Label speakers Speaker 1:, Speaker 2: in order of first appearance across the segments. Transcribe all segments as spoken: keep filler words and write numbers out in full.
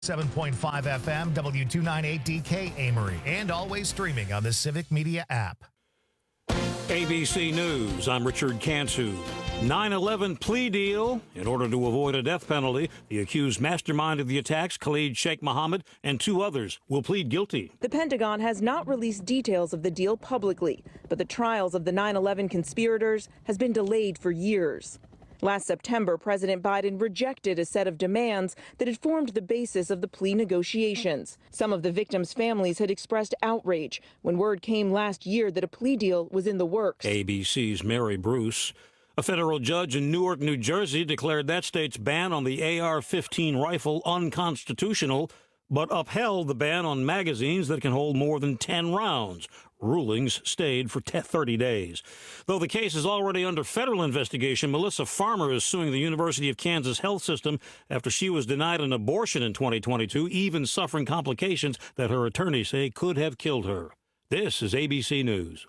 Speaker 1: seven point five F M, W two ninety-eight D K Amory, and always streaming on the Civic Media app.
Speaker 2: A B C News, I'm Richard Cantu. nine eleven plea deal. In order to avoid a death penalty, the accused mastermind of the attacks, Khalid Sheikh Mohammed, and two others will plead guilty.
Speaker 3: The Pentagon has not released details of the deal publicly, but the trials of the nine eleven conspirators has been delayed for years. Last September, President Biden rejected a set of demands that had formed the basis of the plea negotiations. Some of the victims' families had expressed outrage when word came last year that a plea deal was in the works.
Speaker 2: A B C's Mary Bruce. A federal judge in Newark, New Jersey, declared that state's ban on the A R fifteen rifle unconstitutional, but upheld the ban on magazines that can hold more than ten rounds. Rulings stayed for thirty days. Though the case is already under federal investigation, Melissa Farmer is suing the University of Kansas health system after she was denied an abortion in twenty twenty-two, even suffering complications that her attorneys say could have killed her. This is A B C News.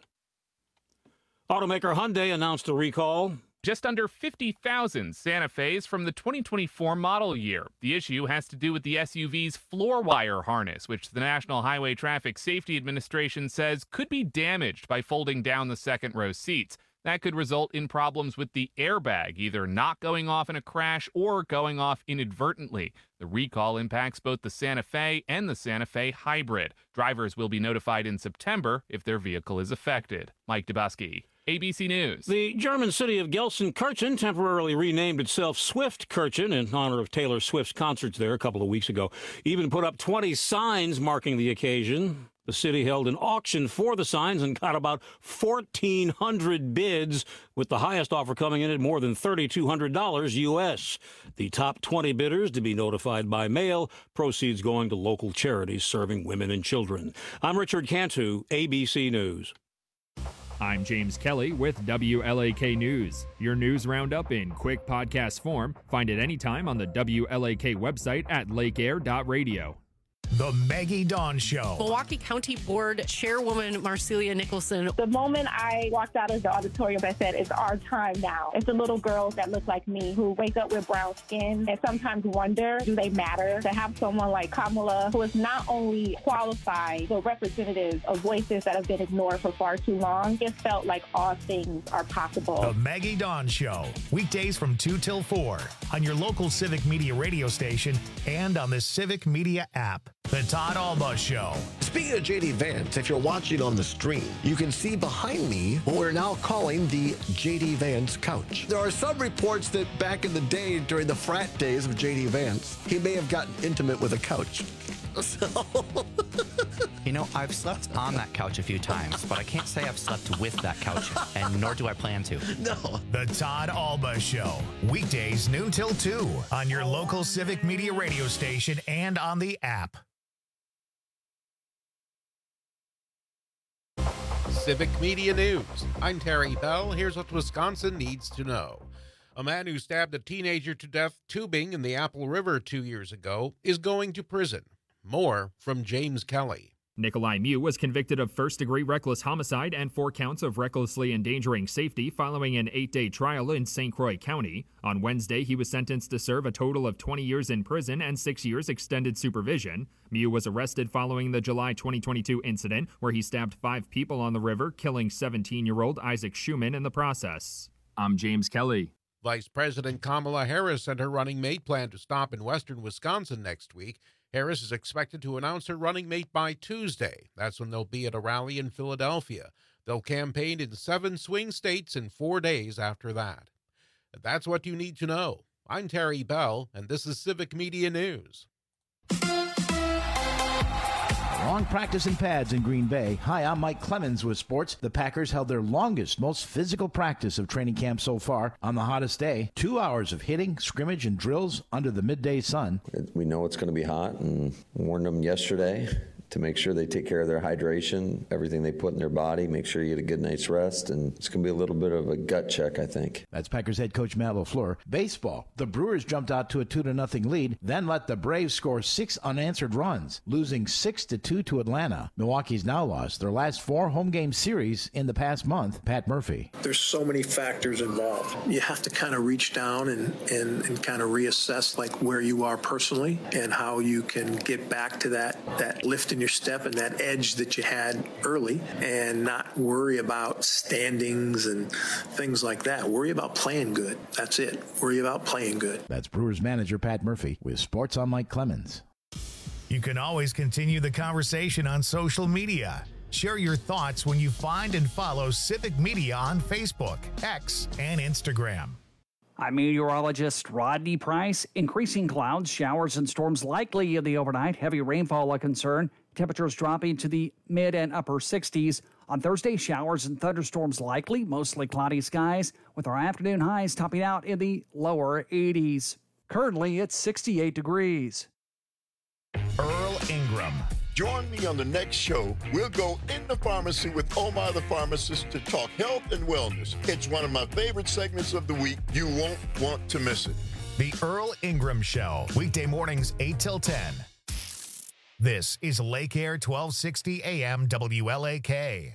Speaker 2: Automaker Hyundai announced a recall.
Speaker 4: Just under fifty thousand Santa Fe's from the twenty twenty-four model year. The issue has to do with the S U V's floor wire harness, which the National Highway Traffic Safety Administration says could be damaged by folding down the second row seats. That could result in problems with the airbag, either not going off in a crash or going off inadvertently. The recall impacts both the Santa Fe and the Santa Fe Hybrid. Drivers will be notified in September if their vehicle is affected. Mike Dubusky, A B C News.
Speaker 2: The German city of Gelsenkirchen temporarily renamed itself Swiftkirchen in honor of Taylor Swift's concerts there a couple of weeks ago. Even put up twenty signs marking the occasion. The city held an auction for the signs and got about fourteen hundred bids, with the highest offer coming in at more than three thousand two hundred dollars U S. The top twenty bidders to be notified by mail, proceeds going to local charities serving women and children. I'm Richard Cantu, A B C News.
Speaker 5: I'm James Kelly with W L A K News. Your news roundup in quick podcast form. Find it anytime on the W L A K website at lake air dot radio.
Speaker 1: The Maggie Dawn Show.
Speaker 6: Milwaukee County Board Chairwoman Marcelia Nicholson.
Speaker 7: The moment I walked out of the auditorium, I said, it's our time now. It's the little girls that look like me who wake up with brown skin and sometimes wonder, do they matter? To have someone like Kamala, who is not only qualified, but representative of voices that have been ignored for far too long, it felt like all things are possible.
Speaker 1: The Maggie Dawn Show. Weekdays from two till four on your local Civic Media radio station and on the Civic Media app. The Todd Alba Show.
Speaker 8: Speaking of J D Vance, if you're watching on the stream, you can see behind me what we're now calling the J D Vance couch. There are some reports that back in the day, during the frat days of J D Vance, he may have gotten intimate with a couch. So...
Speaker 9: You know, I've slept on that couch a few times, but I can't say I've slept with that couch, and nor do I plan to.
Speaker 8: No.
Speaker 1: The Todd Alba Show. Weekdays noon till two on your local Civic Media radio station and on the app.
Speaker 10: Civic Media News. I'm Terry Bell. Here's what Wisconsin needs to know. A man who stabbed a teenager to death tubing in the Apple River two years ago is going to prison. More from James Kelly.
Speaker 5: Nikolai Mew was convicted of first-degree reckless homicide and four counts of recklessly endangering safety following an eight-day trial in Saint Croix County. On Wednesday, he was sentenced to serve a total of twenty years in prison and six years extended supervision. Mew was arrested following the July twenty twenty-two incident where he stabbed five people on the river, killing seventeen-year-old Isaac Schumann in the process. I'm James Kelly.
Speaker 10: Vice President Kamala Harris and her running mate plan to stop in western Wisconsin next week. Harris is expected to announce her running mate by Tuesday. That's when they'll be at a rally in Philadelphia. They'll campaign in seven swing states in four days after that. That's what you need to know. I'm Terry Bell, and this is Civic Media News.
Speaker 11: Long practice in pads in Green Bay. Hi, I'm Mike Clemens with sports. The Packers held their longest, most physical practice of training camp so far on the hottest day. Two hours of hitting, scrimmage, and drills under the midday sun.
Speaker 12: We know it's going to be hot and warned them yesterday to make sure they take care of their hydration, everything they put in their body, make sure you get a good night's rest, and it's going to be a little bit of a gut check, I think.
Speaker 11: That's Packers head coach Matt LaFleur. Baseball. The Brewers jumped out to a two to nothing lead, then let the Braves score six unanswered runs, losing six to two to Atlanta. Milwaukee's now lost their last four home game series in the past month. Pat Murphy.
Speaker 13: There's so many factors involved. You have to kind of reach down and, and, and kind of reassess like where you are personally and how you can get back to that, that lift in your step and that edge that you had early, and not worry about standings and things like that. Worry about playing good. That's it. Worry about playing good.
Speaker 11: That's Brewers manager Pat Murphy with Sports on Mike Clemens.
Speaker 1: You can always continue the conversation on social media. Share your thoughts when you find and follow Civic Media on Facebook, X, and Instagram.
Speaker 14: I'm meteorologist Rodney Price. Increasing clouds, showers, and storms likely in the overnight. Heavy rainfall a concern. Temperatures dropping to the mid and upper sixties. On Thursday, showers and thunderstorms likely, mostly cloudy skies, with our afternoon highs topping out in the lower eighties. Currently, it's sixty-eight degrees.
Speaker 1: Earl Ingram.
Speaker 15: Join me on the next show. We'll go in the pharmacy with Omar the pharmacist to talk health and wellness. It's one of my favorite segments of the week. You won't want to miss it.
Speaker 1: The Earl Ingram Show, weekday mornings eight till ten. This is Lake Air twelve sixty A M W L A K.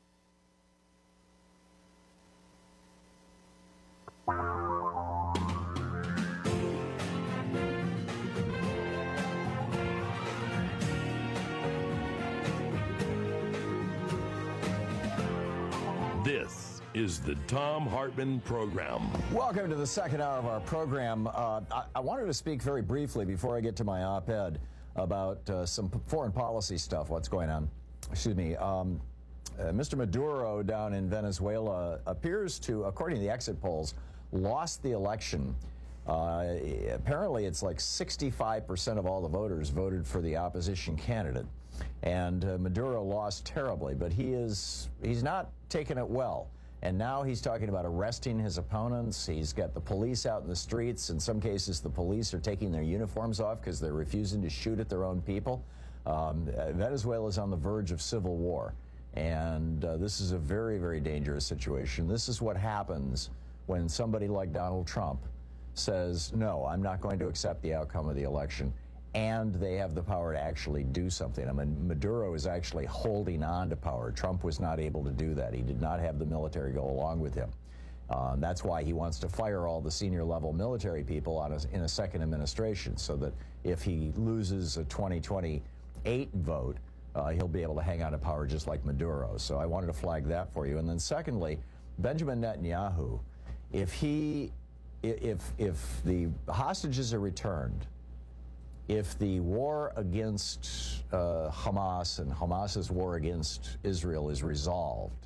Speaker 16: This is the Thom Hartmann Program.
Speaker 17: Welcome to the second hour of our program. Uh, I, I wanted to speak very briefly before I get to my op-ed about uh, some foreign policy stuff, what's going on. Excuse me. Um, uh, Mister Maduro down in Venezuela appears to, according to the exit polls, lost the election. Uh, apparently, it's like sixty-five percent of all the voters voted for the opposition candidate. And uh, Maduro lost terribly, but he is he's not taking it well. And now he's talking about arresting his opponents. He's got the police out in the streets. In some cases, the police are taking their uniforms off because they're refusing to shoot at their own people. Um, Venezuela is on the verge of civil war. And uh, this is a very, very dangerous situation. This is what happens when somebody like Donald Trump says, no, I'm not going to accept the outcome of the election. And they have the power to actually do something. I mean, Maduro is actually holding on to power. Trump was not able to do that. He did not have the military go along with him. Um, that's why he wants to fire all the senior level military people on a, in a second administration, so that if he loses a twenty twenty-eight vote, uh, he'll be able to hang on to power just like Maduro. So I wanted to flag that for you. And then secondly, Benjamin Netanyahu, if he, if if the hostages are returned, if the war against uh, Hamas and Hamas's war against Israel is resolved,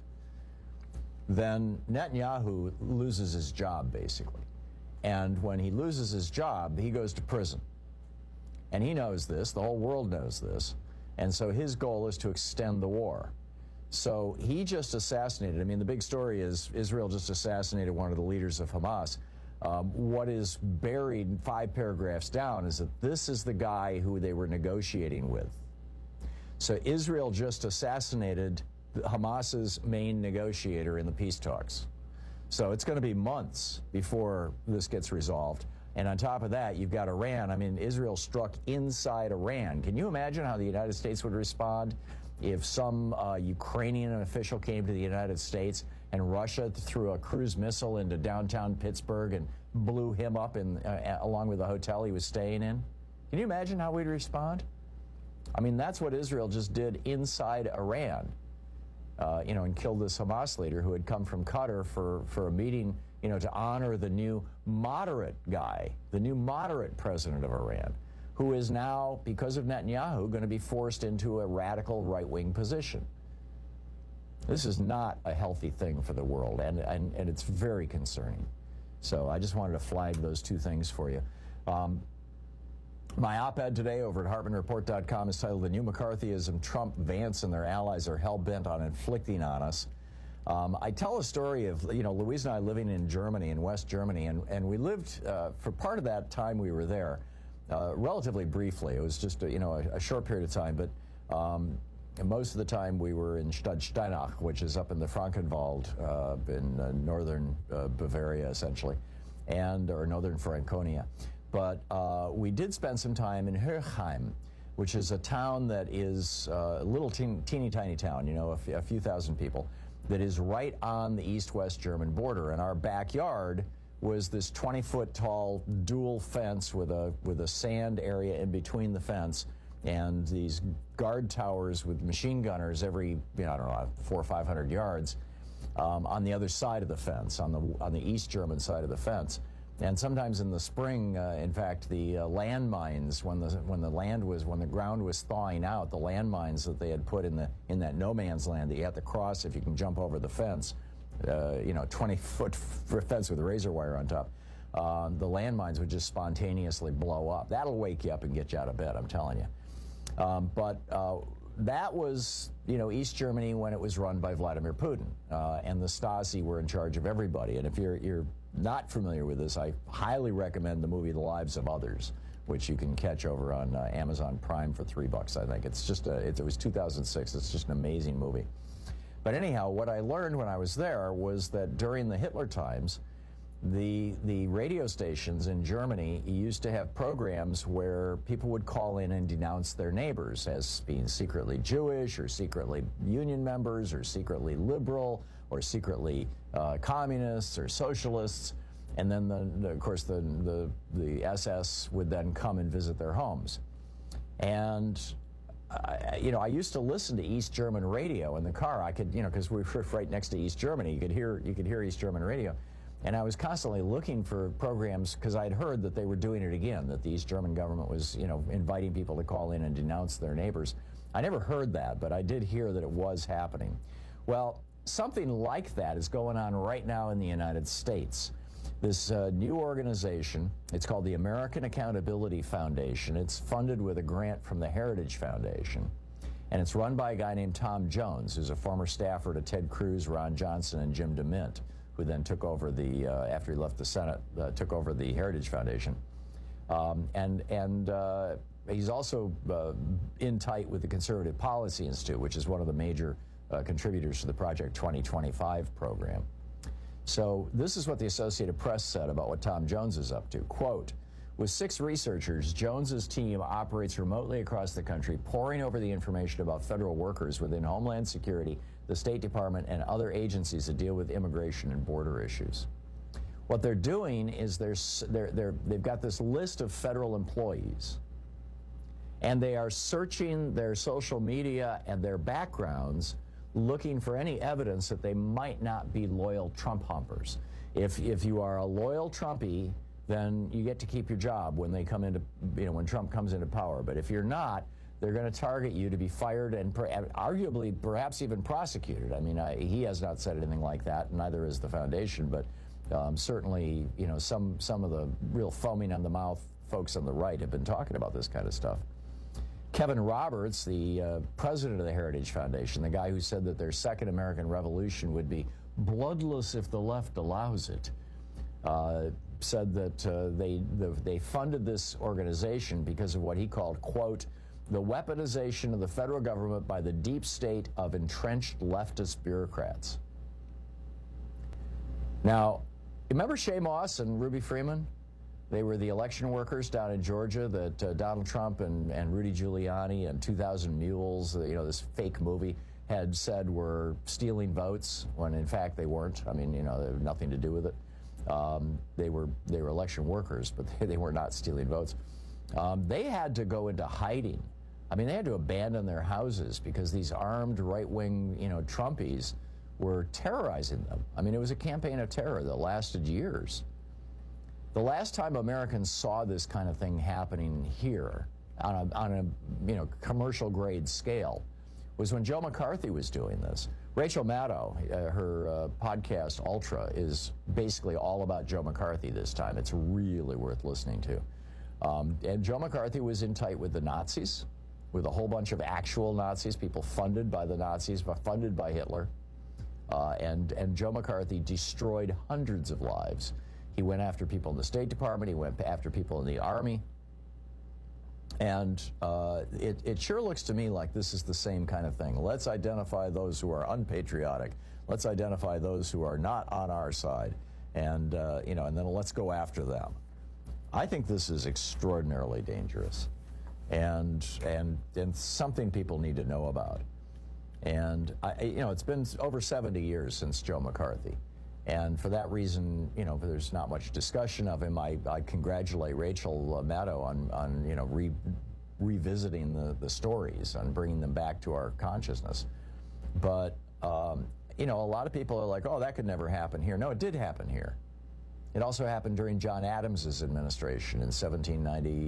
Speaker 17: then Netanyahu loses his job, basically. And when he loses his job, he goes to prison. And he knows this, the whole world knows this, and so his goal is to extend the war. So he just assassinated, I mean, the big story is Israel just assassinated one of the leaders of Hamas. Um, what is buried five paragraphs down is that this is the guy who they were negotiating with. So Israel just assassinated Hamas's main negotiator in the peace talks. So it's going to be months before this gets resolved. And on top of that, you've got Iran. I mean, Israel struck inside Iran. Can you imagine how the United States would respond if some uh, Ukrainian official came to the United States and Russia threw a cruise missile into downtown Pittsburgh and blew him up in, uh, along with the hotel he was staying in? Can you imagine how we'd respond? I mean, that's what Israel just did inside Iran, uh, you know, and killed this Hamas leader who had come from Qatar for, for a meeting, you know, to honor the new moderate guy, the new moderate president of Iran, who is now, because of Netanyahu, going to be forced into a radical right-wing position. This is not a healthy thing for the world, and, and, and it's very concerning. So I just wanted to flag those two things for you. Um, my op-ed today over at Hartmann Report dot com is titled, "The New McCarthyism Trump, Vance, and Their Allies Are Hell-Bent on Inflicting on Us." Um, I tell a story of, you know, Louise and I living in Germany, in West Germany, and, and we lived, uh, for part of that time we were there, uh, relatively briefly. It was just, a, you know, a, a short period of time, but Um, and most of the time we were in Stadtsteinach, which is up in the Frankenwald uh, in uh, northern uh, Bavaria, essentially, and or northern Franconia. But uh, we did spend some time in Höchheim, which is a town that is uh, a little teeny, teeny tiny town, you know, a, f- a few thousand people, that is right on the east-west German border. And our backyard was this twenty-foot tall dual fence with a with a sand area in between the fence, and these guard towers with machine gunners every, you know, I don't know, four or five hundred yards um, on the other side of the fence, on the on the East German side of the fence. And sometimes in the spring, uh, in fact, the uh, landmines, when the when the land was when the ground was thawing out, the landmines that they had put in the in that no man's land that you have to cross if you can jump over the fence, uh, you know, twenty foot fence with a razor wire on top, uh, the landmines would just spontaneously blow up. That'll wake you up and get you out of bed, I'm telling you. Um, but uh, that was, you know, East Germany when it was run by Vladimir Putin, uh, and the Stasi were in charge of everybody. And if you're you're not familiar with this, I highly recommend the movie The Lives of Others, which you can catch over on uh, Amazon Prime for three bucks, I think. It's just a, it, it was two thousand six. It's just an amazing movie. But anyhow, what I learned when I was there was that during the Hitler times, the the radio stations in Germany used to have programs where people would call in and denounce their neighbors as being secretly Jewish or secretly union members or secretly liberal or secretly uh, communists or socialists. And then, the, the, of course, the, the, the S S would then come and visit their homes. And, I, you know, I used to listen to East German radio in the car. I could, you know, because we were right next to East Germany. You could hear, you could hear East German radio. And I was constantly looking for programs because I'd heard that they were doing it again, that the East German government was, you know, inviting people to call in and denounce their neighbors. I never heard that, but I did hear that it was happening. Well, something like that is going on right now in the United States. This uh, new organization, it's called the American Accountability Foundation. It's funded with a grant from the Heritage Foundation. And it's run by a guy named Tom Jones, who's a former staffer to Ted Cruz, Ron Johnson, and Jim DeMint, who then took over the, uh, after he left the Senate, uh, took over the Heritage Foundation. Um, and and uh, he's also uh, in tight with the Conservative Policy Institute, which is one of the major uh, contributors to the Project twenty twenty-five program. So this is what the Associated Press said about what Tom Jones is up to. Quote, with six researchers, Jones's team operates remotely across the country, poring over the information about federal workers within Homeland Security, the State Department, and other agencies that deal with immigration and border issues. What they're doing is they're, they're, they're, they've got this list of federal employees, and they are searching their social media and their backgrounds, looking for any evidence that they might not be loyal Trump humpers. If, if you are a loyal Trumpy, then you get to keep your job when they come into, you know, when Trump comes into power. But if you're not, they're going to target you to be fired and per, arguably perhaps even prosecuted. I mean, I, he has not said anything like that, neither has the foundation, but um, certainly, you know, some, some of the real foaming on the mouth folks on the right have been talking about this kind of stuff. Kevin Roberts, the uh, president of the Heritage Foundation, the guy who said that their second American Revolution would be bloodless if the left allows it, uh, said that uh, they the, they funded this organization because of what he called, quote, the weaponization of the federal government by the deep state of entrenched leftist bureaucrats. Now, remember Shea Moss and Ruby Freeman? They were the election workers down in Georgia that uh, Donald Trump and, and Rudy Giuliani and two thousand Mules, uh, you know, this fake movie, had said were stealing votes when in fact they weren't. I mean, you know, they had nothing to do with it. Um, they were they were election workers, but they, they were not stealing votes. Um, they had to go into hiding. I mean, they had to abandon their houses because these armed right-wing, you know, Trumpies were terrorizing them. I mean, it was a campaign of terror that lasted years. The last time Americans saw this kind of thing happening here on a, on a you know, commercial grade scale was when Joe McCarthy was doing this. Rachel Maddow, uh, her uh, podcast Ultra is basically all about Joe McCarthy this time. It's really worth listening to. Um, and Joe McCarthy was in tight with the Nazis, with a whole bunch of actual Nazis, people funded by the Nazis, but funded by Hitler. Uh, and, and Joe McCarthy destroyed hundreds of lives. He went after people in the State Department. He went after people in the Army. And uh, it, it sure looks to me like this is the same kind of thing. Let's identify those who are unpatriotic. Let's identify those who are not on our side. And, uh, you know, and then let's go after them. I think this is extraordinarily dangerous and, and, and something people need to know about. And, I, you know, it's been over seventy years since Joe McCarthy. And for that reason, you know, there's not much discussion of him. I, I congratulate Rachel Maddow on, on you know, re, revisiting the, the stories and bringing them back to our consciousness. But, um, you know, a lot of people are like, oh, that could never happen here. No, it did happen here. It also happened during John Adams's administration in seventeen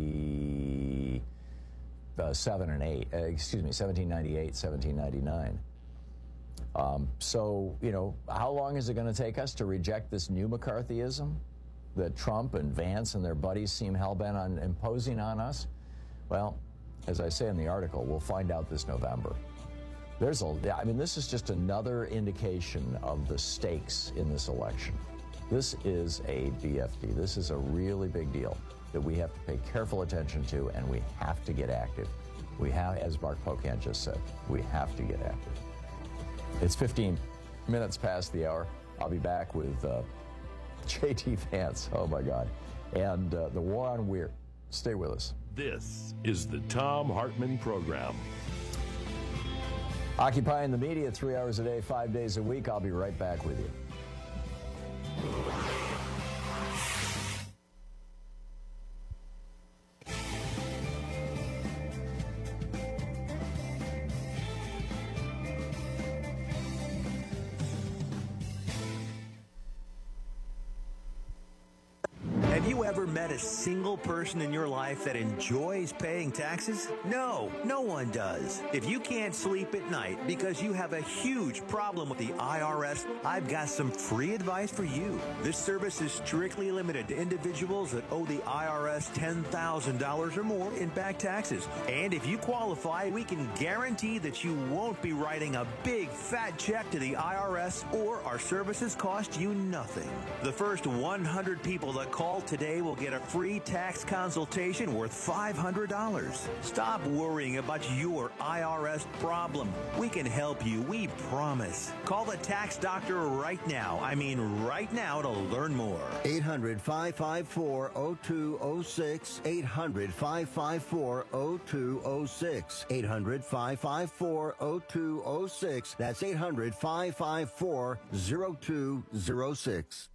Speaker 17: ninety-seven and eight, uh, excuse me, seventeen ninety-eight, seventeen ninety-nine. Um, so, you know, how long is it going to take us to reject this new McCarthyism that Trump and Vance and their buddies seem hell-bent on imposing on us? Well, as I say in the article, we'll find out this November. There's a, I mean, this is just another indication of the stakes in this election. This is a B F D. This is a really big deal that we have to pay careful attention to, and we have to get active. We have, as Mark Pocan just said, we have to get active. It's fifteen minutes past the hour. I'll be back with uh, J D Vance. Oh, my God. And uh, the war on Weir. Stay with us.
Speaker 16: This is the Thom Hartmann Program.
Speaker 17: Occupying the media three hours a day, five days a week. I'll be right back with you.
Speaker 18: Have you ever met a single person in your life that enjoys paying taxes? No, no one does. If you can't sleep at night because you have a huge problem with the I R S, I've got some free advice for you. This service is strictly limited to individuals that owe the I R S ten thousand dollars or more in back taxes. And if you qualify, we can guarantee that you won't be writing a big fat check to the I R S, or our services cost you nothing. The first one hundred people that call today will get a free tax consultation worth five hundred dollars. Stop worrying about your I R S problem. We can help you, we promise. Call the tax doctor right now. I mean right now to learn more.
Speaker 19: eight hundred, five five four, zero two zero six. eight hundred, five five four, zero two zero six. eight hundred, five five four, zero two zero six. That's eight hundred, five five four, zero two zero six.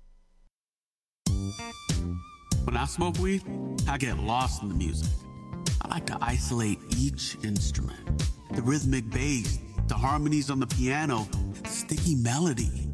Speaker 20: When I smoke weed, I get lost in the music. I like to isolate each instrument. The rhythmic bass, the harmonies on the piano, the sticky melody.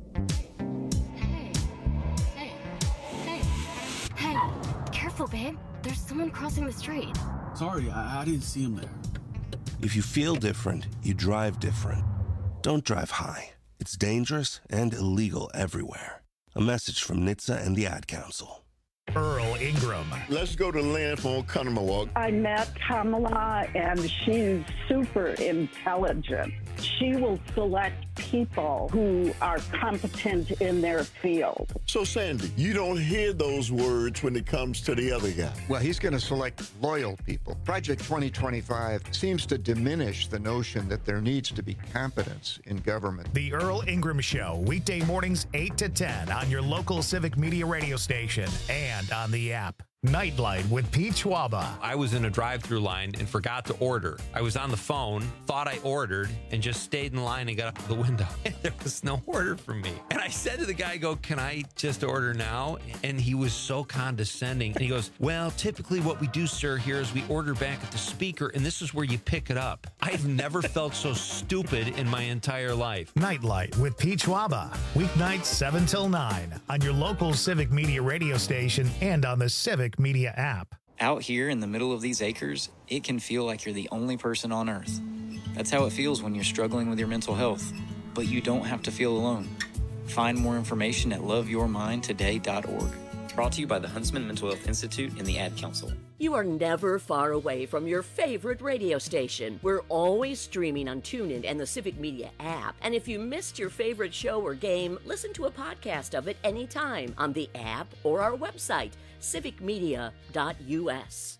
Speaker 21: Hey, hey, hey, careful, babe. There's someone crossing the street.
Speaker 20: Sorry, I, I didn't see him there.
Speaker 22: If you feel different, you drive different. Don't drive high. It's dangerous and illegal everywhere. A message from N H T S A and the Ad Council.
Speaker 1: Earl Ingram.
Speaker 15: Let's go to Lynn from Oconomowoc.
Speaker 23: I met Kamala, and she's super intelligent. She will select people who are competent in their field.
Speaker 15: So, Sandy, you don't hear those words when it comes to the other guy.
Speaker 24: Well, he's going to select loyal people. Project twenty twenty-five seems to diminish the notion that there needs to be competence in government.
Speaker 1: The Earl Ingram Show, weekday mornings eight to ten on your local Civic Media radio station and on the app. Nightlight with Pete Schwaba.
Speaker 25: I was in a drive-through line and forgot to order. I was on the phone, thought I ordered, and just stayed in line and got up to the window. And there was no order for me. And I said to the guy, I go, can I just order now? And he was so condescending. And he goes, well, typically what we do, sir, here is we order back at the speaker, and this is where you pick it up. I've never felt so stupid in my entire life.
Speaker 1: Nightlight with Pete Schwaba. Weeknights seven till nine on your local Civic Media radio station and on the Civic Media app.
Speaker 26: Out here in the middle of these acres, it can feel like you're the only person on earth. That's how it feels when you're struggling with your mental health. But you don't have to feel alone. Find more information at love your mind today dot org. Brought to you by the Huntsman Mental Health Institute and the Ad Council.
Speaker 27: You are never far away from your favorite radio station. We're always streaming on TuneIn and the Civic Media app. And if you missed your favorite show or game, listen to a podcast of it anytime on the app or our website, civic media dot u s.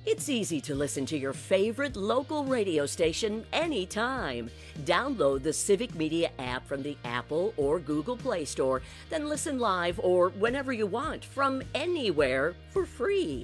Speaker 27: It's easy to listen to your favorite local radio station anytime. Download the Civic Media app from the Apple or Google Play Store, then listen live or whenever you want from anywhere for free.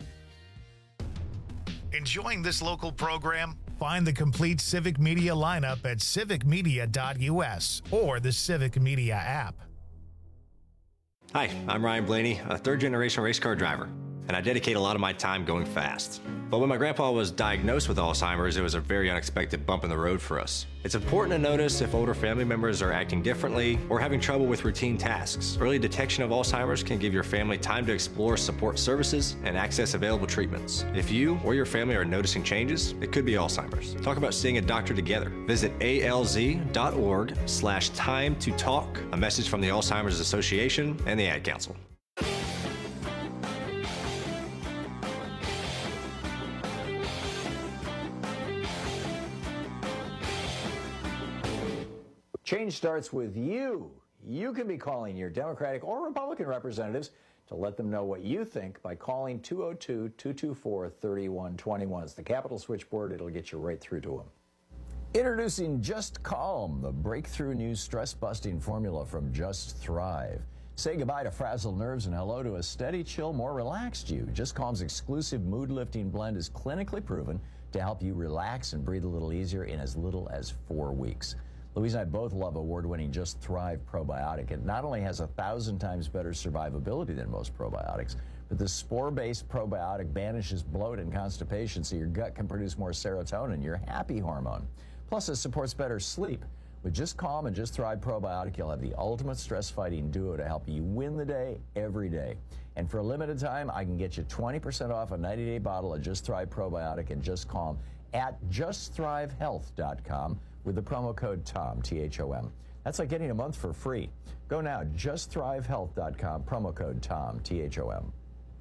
Speaker 1: Enjoying this local program? Find the complete Civic Media lineup at civic media dot U S or the Civic Media app.
Speaker 2: Hi, I'm Ryan Blaney, a third-generation race car driver, and I dedicate a lot of my time going fast. But when my grandpa was diagnosed with Alzheimer's, it was a very unexpected bump in the road for us. It's important to notice if older family members are acting differently or having trouble with routine tasks. Early detection of Alzheimer's can give your family time to explore support services and access available treatments. If you or your family are noticing changes, it could be Alzheimer's. Talk about seeing a doctor together. Visit A L Z dot org slash time to talk. A message from the Alzheimer's Association and the Ad Council.
Speaker 17: Change starts with you. You can be calling your Democratic or Republican representatives to let them know what you think by calling two oh two, two two four, three one two one. It's the Capitol switchboard. It'll get you right through to them. Introducing Just Calm, the breakthrough new stress-busting formula from Just Thrive. Say goodbye to frazzled nerves and hello to a steady, chill, more relaxed you. Just Calm's exclusive mood-lifting blend is clinically proven to help you relax and breathe a little easier in as little as four weeks. Louise and I both love award-winning Just Thrive probiotic. It not only has a thousand times better survivability than most probiotics, but the spore-based probiotic banishes bloat and constipation so your gut can produce more serotonin, your happy hormone. Plus, it supports better sleep. With Just Calm and Just Thrive probiotic, you'll have the ultimate stress-fighting duo to help you win the day every day. And for a limited time, I can get you twenty percent off a ninety-day bottle of Just Thrive probiotic and Just Calm at just thrive health dot com. with the promo code TOM, T H O M. That's like getting a month for free. Go now, just thrive health dot com, promo code TOM, T H O M.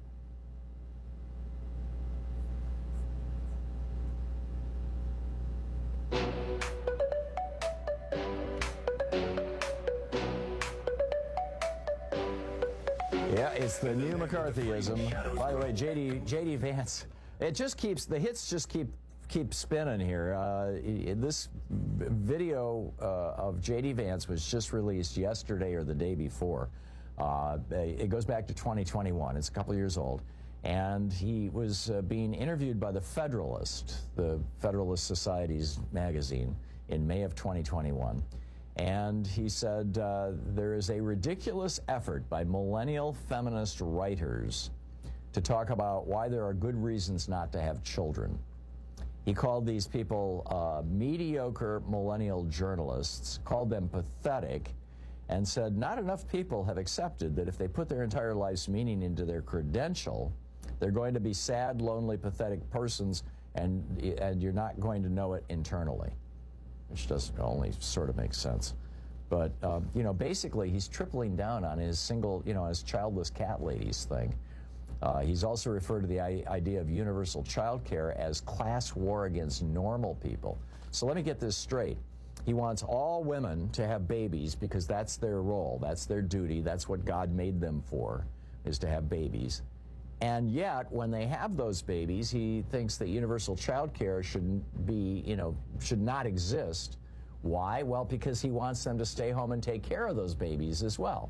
Speaker 17: Yeah, it's the new McCarthyism. By the way, J D J D Vance, it just keeps, the hits just keep keep spinning here. Uh, this video uh, of J D Vance was just released yesterday or the day before. Uh, it goes back to twenty twenty-one. It's a couple years old. And he was uh, being interviewed by the Federalist, the Federalist Society's magazine, in May of twenty twenty-one. And he said, uh, there is a ridiculous effort by millennial feminist writers to talk about why there are good reasons not to have children. He called these people uh, mediocre millennial journalists, called them pathetic, and said not enough people have accepted that if they put their entire life's meaning into their credential, they're going to be sad, lonely, pathetic persons, and, and you're not going to know it internally, which doesn't only sort of make sense. But, um, you know, basically he's tripling down on his single, you know, his childless cat ladies thing. Uh, he's also referred to the I- idea of universal child care as class war against normal people. So let me get this straight. He wants all women to have babies because that's their role, that's their duty, that's what God made them for, is to have babies. And yet, when they have those babies, he thinks that universal child care shouldn't be, you know, should not exist. Why? Well, because he wants them to stay home and take care of those babies as well.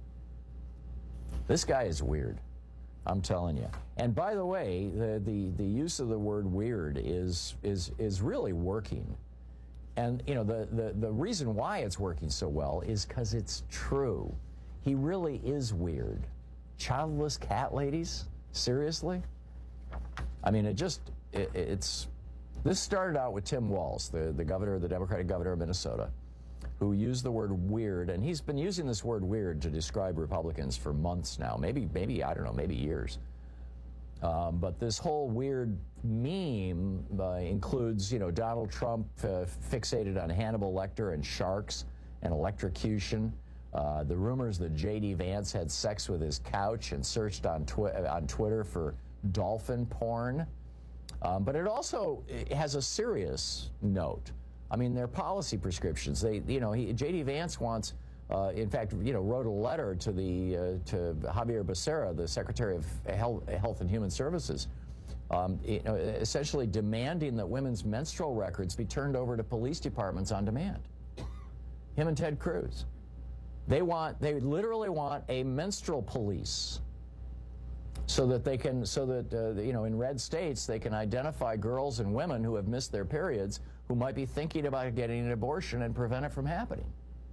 Speaker 17: This guy is weird. I'm telling you. And by the way, the, the, the use of the word weird is, is, is really working. And, you know, the, the, the reason why it's working so well is because it's true. He really is weird. Childless cat ladies? Seriously? I mean, it just, it, it's, this started out with Tim Walz, the, the governor, the Democratic governor of Minnesota, who used the word weird, and he's been using this word weird to describe Republicans for months now, maybe, maybe I don't know, maybe years. Um, but this whole weird meme uh, includes, you know, Donald Trump uh, fixated on Hannibal Lecter and sharks and electrocution. Uh, the rumors that J D Vance had sex with his couch and searched on, twi- on Twitter for dolphin porn. Um, but it also it has a serious note. I mean, their policy prescriptions. They, you know, he, J D Vance wants, uh, in fact, you know, wrote a letter to the uh, to Javier Becerra, the Secretary of Health, Health and Human Services, um, you know, essentially demanding that women's menstrual records be turned over to police departments on demand. Him and Ted Cruz. They want, they literally want a menstrual police so that they can, so that, uh, you know, in red states, they can identify girls and women who have missed their periods who might be thinking about getting an abortion and prevent it from happening.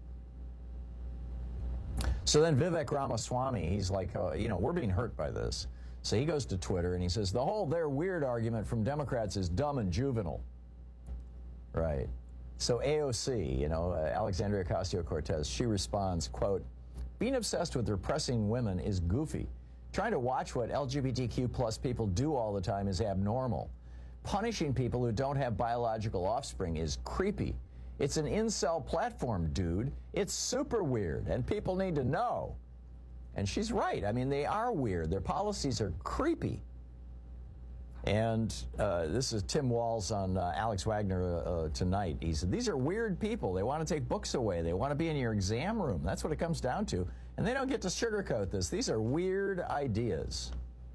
Speaker 17: So then Vivek Ramaswamy, he's like, uh, you know, we're being hurt by this. So he goes to Twitter and he says, the whole "they're weird" argument from Democrats is dumb and juvenile. Right. So A O C, you know, uh, Alexandria Ocasio-Cortez, she responds, quote, being obsessed with repressing women is goofy. Trying to watch what L G B T Q plus people do all the time is abnormal. Punishing people who don't have biological offspring is creepy. It's an incel platform, dude. It's super weird, and people need to know. And she's right. I mean, they are weird. Their policies are creepy. And uh, this is Tim Walz on uh, Alex Wagner uh, tonight. He said, these are weird people. They want to take books away. They want to be in your exam room. That's what it comes down to. And they don't get to sugarcoat this. These are weird ideas.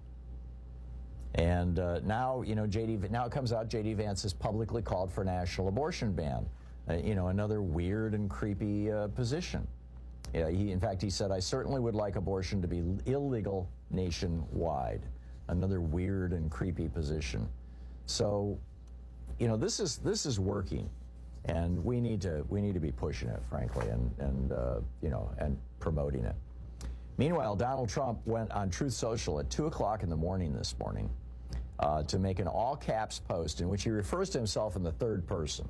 Speaker 17: And uh, now, you know, J D, now it comes out J D Vance has publicly called for a national abortion ban. Uh, you know, another weird and creepy uh, position. Yeah, he, in fact, he said, I certainly would like abortion to be illegal nationwide. Another weird and creepy position. So, you know, this is this is working, and we need to we need to be pushing it, frankly, and and uh, you know, and promoting it. Meanwhile, Donald Trump went on Truth Social at two o'clock in the morning this morning uh, to make an all caps post in which he refers to himself in the third person.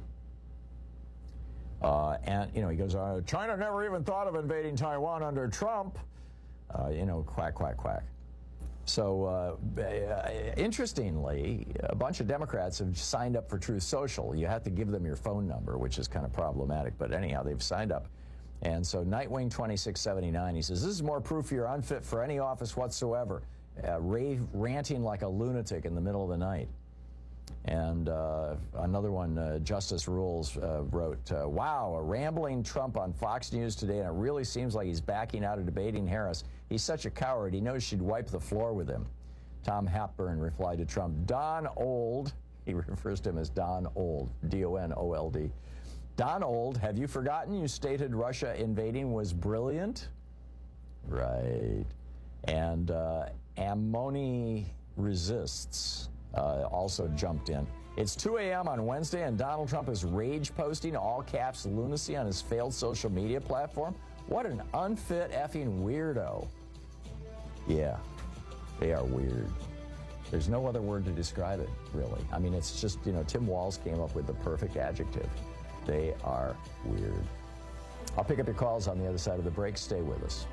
Speaker 17: Uh, and, you know, he goes, uh, China never even thought of invading Taiwan under Trump. Uh, you know, quack, quack, quack. So, uh, interestingly, a bunch of Democrats have signed up for Truth Social. You have to give them your phone number, which is kind of problematic. But anyhow, they've signed up. And so Nightwing twenty-six seventy-nine, he says, this is more proof you're unfit for any office whatsoever. Uh, rave, ranting like a lunatic in the middle of the night. And uh, another one, uh, Justice Rules, uh, wrote, uh, wow, a rambling Trump on Fox News today, and it really seems like he's backing out of debating Harris. He's such a coward. He knows she'd wipe the floor with him. Tom Hapburn replied to Trump, Don Old, he refers to him as Don Old, D O N O L D. Don Old, have you forgotten you stated Russia invading was brilliant? Right. And uh, Ammoni Resists uh, also jumped in. It's two a.m. on Wednesday, and Donald Trump is rage posting all caps lunacy on his failed social media platform. What an unfit effing weirdo. Yeah, they are weird. There's no other word to describe it, really. I mean, it's just, you know, Tim Walz came up with the perfect adjective. They are weird. I'll pick up your calls on the other side of the break. Stay with us.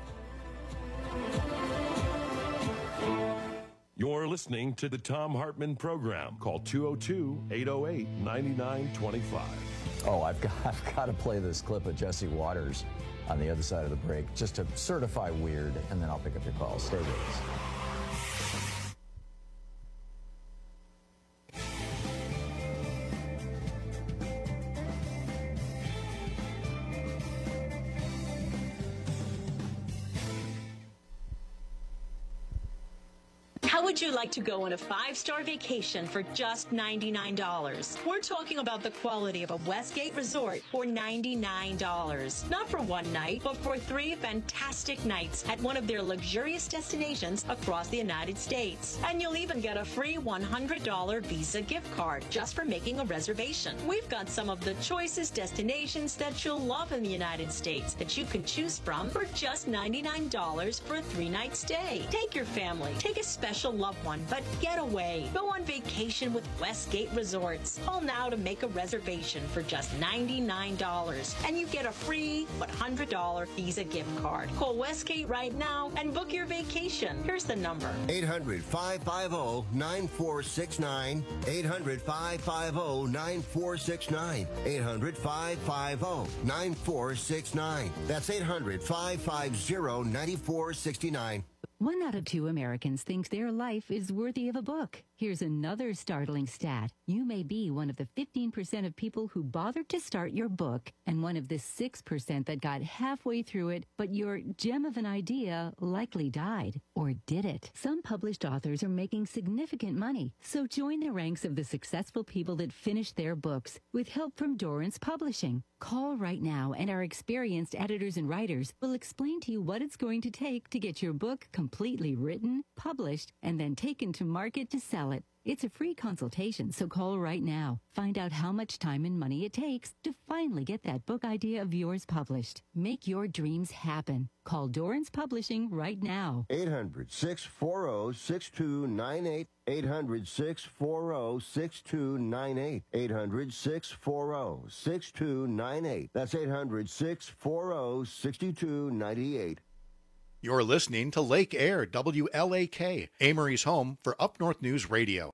Speaker 16: You're listening to the Thom Hartmann Program. Call two oh two, eight oh eight, nine nine two five.
Speaker 17: Oh, I've got, I've got to play this clip of Jesse Waters on the other side of the break just to certify weird, and then I'll pick up your calls. Stay with us.
Speaker 3: How would you like to go on a five-star vacation for just ninety-nine dollars? We're talking about the quality of a Westgate resort for ninety-nine dollars. Not for one night, but for three fantastic nights at one of their luxurious destinations across the United States. And you'll even get a free one hundred dollars Visa gift card just for making a reservation. We've got some of the choicest destinations that you'll love in the United States that you can choose from for just ninety-nine dollars for a three-night stay. Take your family. Take a special loved one, but get away. Go on vacation with Westgate Resorts. Call now to make a reservation for just ninety-nine dollars, and you get a free one hundred dollars Visa gift card. Call Westgate right now and book your vacation. Here's the number.
Speaker 19: eight hundred, five five zero, nine four six nine. eight hundred, five five zero, nine four six nine. eight hundred, five five zero, nine four six nine. That's eight hundred, five five zero, nine four six nine.
Speaker 4: One out of two Americans thinks their life is worthy of a book. Here's another startling stat. You may be one of the fifteen percent of people who bothered to start your book and one of the six percent that got halfway through it, but your gem of an idea likely died. Or did it? Some published authors are making significant money, so join the ranks of the successful people that finished their books with help from Dorrance Publishing. Call right now and our experienced editors and writers will explain to you what it's going to take to get your book completely written, published, and then taken to market to sell it. It's a free consultation, so call right now. Find out how much time and money it takes to finally get that book idea of yours published. Make your dreams happen. Call Dorrance Publishing right now.
Speaker 19: eight hundred, six four zero, six two nine eight. eight hundred, six four zero, six two nine eight. eight hundred, six four zero, six two nine eight. That's eight hundred, six four zero, six two nine eight.
Speaker 5: You're listening to Lake Air, W L A K, Amory's home for Up North News Radio.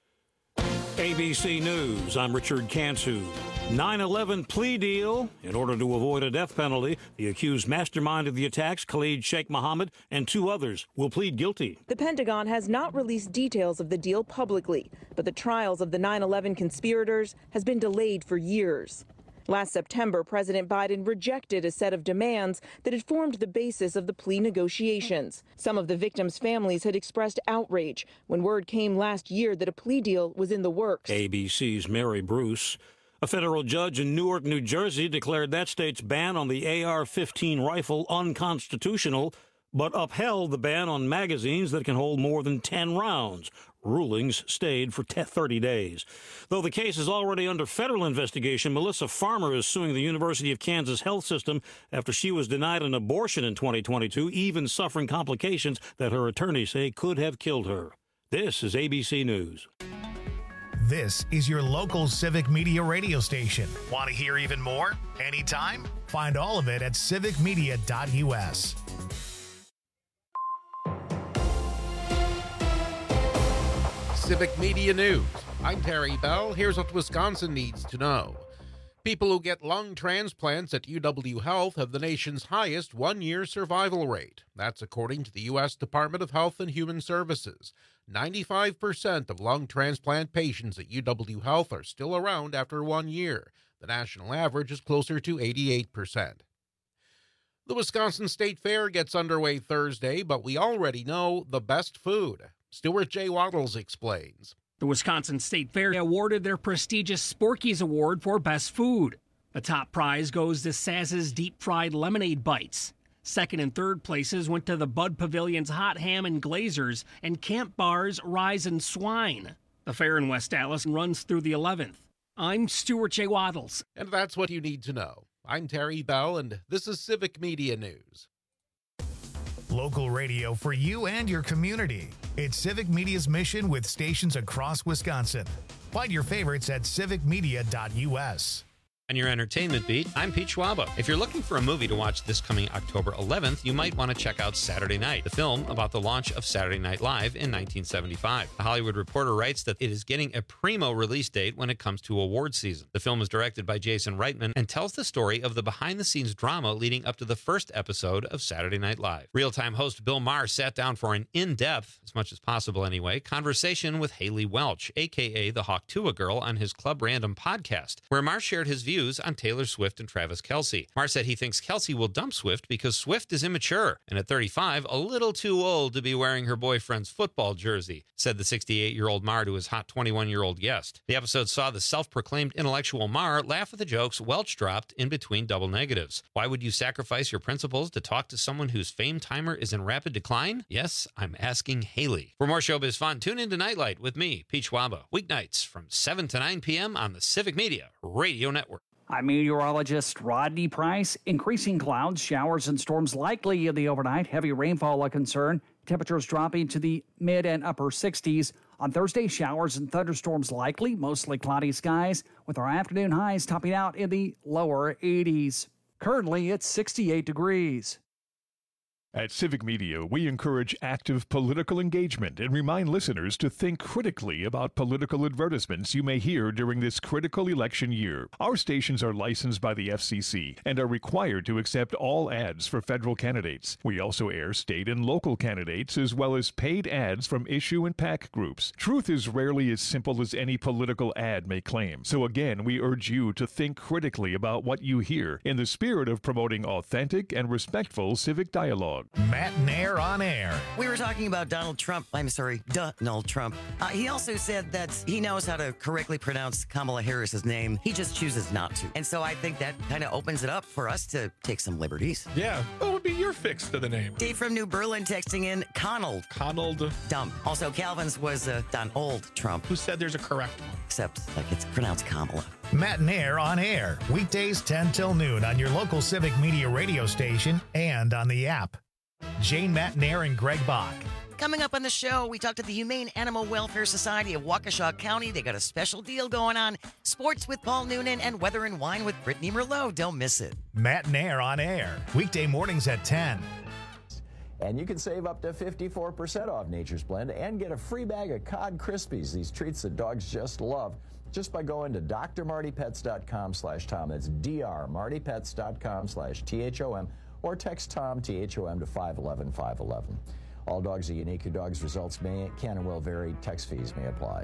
Speaker 6: A B C News, I'm Richard Cantu. nine eleven plea deal. In order to avoid a death penalty, the accused mastermind of the attacks, Khalid Sheikh Mohammed, and two others will plead guilty.
Speaker 7: The Pentagon has not released details of the deal publicly, but the trials of the nine eleven conspirators has been delayed for years. Last September, President Biden rejected a set of demands that had formed the basis of the plea negotiations. Some of the victims' families had expressed outrage when word came last year that a plea deal was in the works.
Speaker 6: A B C's Mary Bruce. A federal judge in Newark, New Jersey, declared that state's ban on the A R fifteen rifle unconstitutional, but upheld the ban on magazines that can hold more than ten rounds. Rulings stayed for thirty days. Though the case is already under federal investigation, Melissa Farmer is suing the University of Kansas health system after she was denied an abortion in twenty twenty-two, even suffering complications that her attorneys say could have killed her. This is A B C News.
Speaker 1: This is your local civic media radio station. Want to hear even more? Anytime? Find all of it at civic media dot U S.
Speaker 8: Civic Media News. I'm Terry Bell. Here's what Wisconsin needs to know. People who get lung transplants at U W Health have the nation's highest one-year survival rate. That's according to the U S Department of Health and Human Services. ninety-five percent of lung transplant patients at U W Health are still around after one year. The national average is closer to eighty-eight percent. The Wisconsin State Fair gets underway Thursday, but we already know the best food. Stuart J. Waddles explains.
Speaker 9: The Wisconsin State Fair awarded their prestigious Sporky's Award for Best Food. The top prize goes to Saz's deep-fried lemonade bites. Second and third places went to the Bud Pavilion's Hot Ham and Glazers and Camp Bar's Rise and Swine. The fair in West Allis runs through the eleventh. I'm Stuart J. Waddles.
Speaker 8: And that's what you need to know. I'm Terry Bell, and this is Civic Media News.
Speaker 1: Local radio for you and your community. It's Civic Media's mission with stations across Wisconsin. Find your favorites at civic media dot U S.
Speaker 25: On your entertainment beat, I'm Pete Schwaba. If you're looking for a movie to watch this coming October eleventh, you might want to check out Saturday Night, the film about the launch of Saturday Night Live in nineteen seventy-five. The Hollywood Reporter writes that it is getting a primo release date when it comes to award season. The film is directed by Jason Reitman and tells the story of the behind-the-scenes drama leading up to the first episode of Saturday Night Live. Real-time host Bill Maher sat down for an in-depth, as much as possible anyway, conversation with Haley Welch, a k a the Hawk Tuah Girl, on his Club Random podcast, where Maher shared his views on Taylor Swift and Travis Kelce. Maher said he thinks Kelce will dump Swift because Swift is immature and at thirty-five, a little too old to be wearing her boyfriend's football jersey, said the sixty-eight-year-old Maher to his hot twenty-one-year-old guest. The episode saw the self-proclaimed intellectual Maher laugh at the jokes Welch dropped in between double negatives. Why would you sacrifice your principles to talk to someone whose fame timer is in rapid decline? Yes, I'm asking Haley. For more showbiz fun, tune in to Nightlight with me, Pete Schwaba, weeknights from seven to nine p.m. on the Civic Media Radio Network.
Speaker 14: I'm meteorologist Rodney Price. Increasing clouds, showers, and storms likely in the overnight. Heavy rainfall a concern. Temperatures dropping to the mid and upper sixties. On Thursday, showers and thunderstorms likely. Mostly cloudy skies, with our afternoon highs topping out in the lower eighties. Currently, it's sixty-eight degrees.
Speaker 10: At Civic Media, we encourage active political engagement and remind listeners to think critically about political advertisements you may hear during this critical election year. Our stations are licensed by the F C C and are required to accept all ads for federal candidates. We also air state and local candidates as well as paid ads from issue and PAC groups. Truth is rarely as simple as any political ad may claim. So again, we urge you to think critically about what you hear in the spirit of promoting authentic and respectful civic dialogue.
Speaker 1: Matt Nair on air.
Speaker 11: We were talking about Donald Trump. I'm sorry, Donald Trump. Uh, he also said that he knows how to correctly pronounce Kamala Harris's name. He just chooses not to. And so I think that kind of opens it up for us to take some liberties.
Speaker 12: Yeah. What would be your fix to the name?
Speaker 11: Dave from New Berlin texting in Conald.
Speaker 12: Conald.
Speaker 11: Dumb. Also, Calvin's was uh, Donald Trump.
Speaker 12: Who said there's a correct one?
Speaker 11: Except, like, it's pronounced Kamala.
Speaker 1: Matt Nair on air. Weekdays ten till noon on your local Civic Media radio station and on the app. Jane Matt Nair and Greg Bach.
Speaker 11: Coming up on the show, we talked to the Humane Animal Welfare Society of Waukesha County. They got a special deal going on. Sports with Paul Noonan and Weather and Wine with Brittany Merlot. Don't miss it.
Speaker 1: Matt Nair on air. Weekday mornings at ten.
Speaker 17: And you can save up to fifty-four percent off Nature's Blend and get a free bag of Cod Krispies, these treats that dogs just love, just by going to drmartypets.com slash Tom. That's drmartypets.com slash T H O M. Or text Tom, T H O M, to five one one, five one one. All dogs are unique. Your dog's results may, can and will vary. Text fees may apply.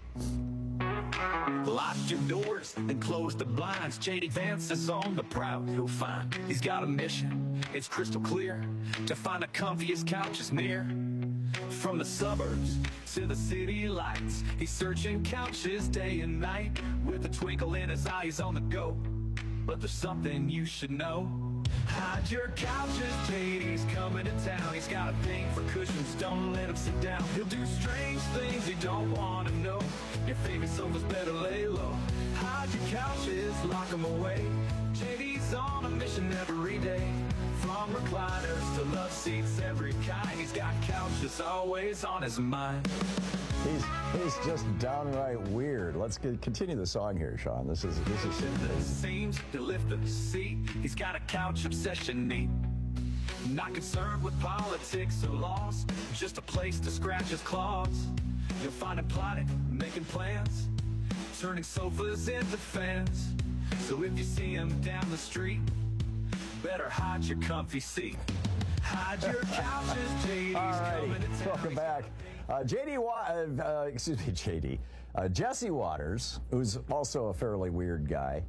Speaker 13: Lock your doors and close the blinds. J D Vance is on the prowl. He'll find he's got a mission. It's crystal clear to find the comfiest couches near. From the suburbs to the city lights, he's searching couches day and night with a twinkle in his eyes on the go. But there's something you should know. Hide your couches, J D's coming to town. He's got a thing for cushions, don't let him sit down. He'll do strange things you don't want to know. Your favorite sofa's better lay low. Hide your couches, lock them away. J D's on a mission every day. From recliners to love seats, every kind. He's got couches always on his mind.
Speaker 17: He's he's just downright weird. Let's get, continue the song here, Sean. This is this is
Speaker 13: the seams to lift the seat. He's got a couch obsession neat. Not concerned with politics or laws, just a place to scratch his claws. You'll find him plotting, making plans, turning sofas into fans. So if you see him down the street, better hide your comfy seat. Hide your couches, J D's coming to town.
Speaker 17: Welcome back. Uh, J D, Wa- uh, uh, excuse me, J D. Uh, Jesse Waters, who's also a fairly weird guy,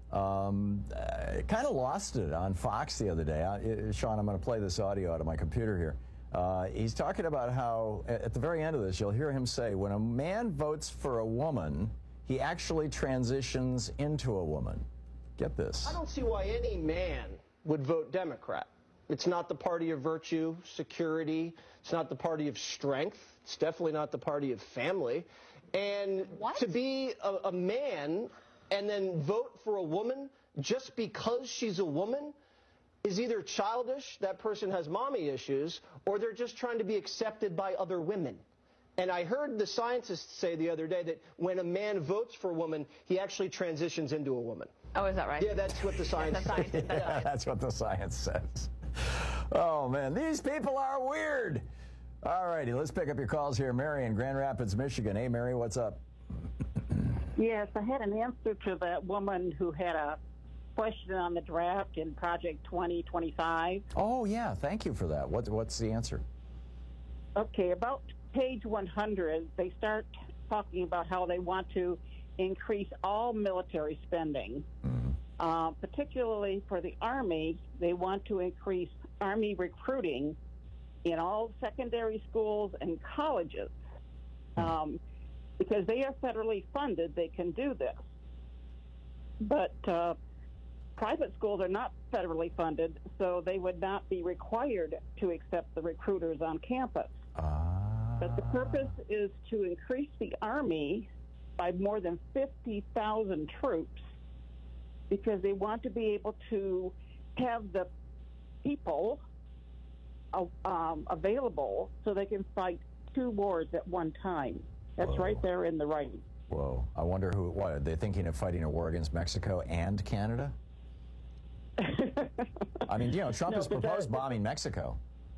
Speaker 17: um, uh, kind of lost it on Fox the other day. Uh, Sean, I'm going to play this audio out of my computer here. Uh, he's talking about how, at the very end of this, you'll hear him say, when a man votes for a woman, he actually transitions into a woman. Get this.
Speaker 18: I don't see why any man would vote Democrat. It's not the party of virtue, security. It's not the party of strength. It's definitely not the party of family. And what? To be a, a man and then vote for a woman just because she's a woman is either childish, that person has mommy issues, or they're just trying to be accepted by other women. And I heard the scientists say the other day that when a man votes for a woman, he actually transitions into a woman.
Speaker 20: Oh, is that right?
Speaker 18: Yeah, that's what the science
Speaker 20: says.
Speaker 17: Yeah, that's what the science says. Oh, man, these people are weird. All righty, let's pick up your calls here. Mary in Grand Rapids, Michigan. Hey, Mary, what's up?
Speaker 21: Yes, I had an answer to that woman who had a question on the draft in Project twenty twenty-five.
Speaker 17: Oh, yeah, thank you for that. What, what's the answer?
Speaker 21: Okay, about page one hundred, they start talking about how they want to increase all military spending. Mm-hmm. Uh, particularly for the Army, they want to increase Army recruiting in all secondary schools and colleges. Um, because they are federally funded, they can do this. But uh, private schools are not federally funded, so they would not be required to accept the recruiters on campus. Uh... But the purpose is to increase the Army by more than fifty thousand troops because they want to be able to have the people uh, um, available so they can fight two wars at one time. That's Whoa. Right there in the writing.
Speaker 17: Whoa. I wonder who, what, are they thinking of fighting a war against Mexico and Canada? I mean, you know, Trump no, has proposed that, bombing Mexico.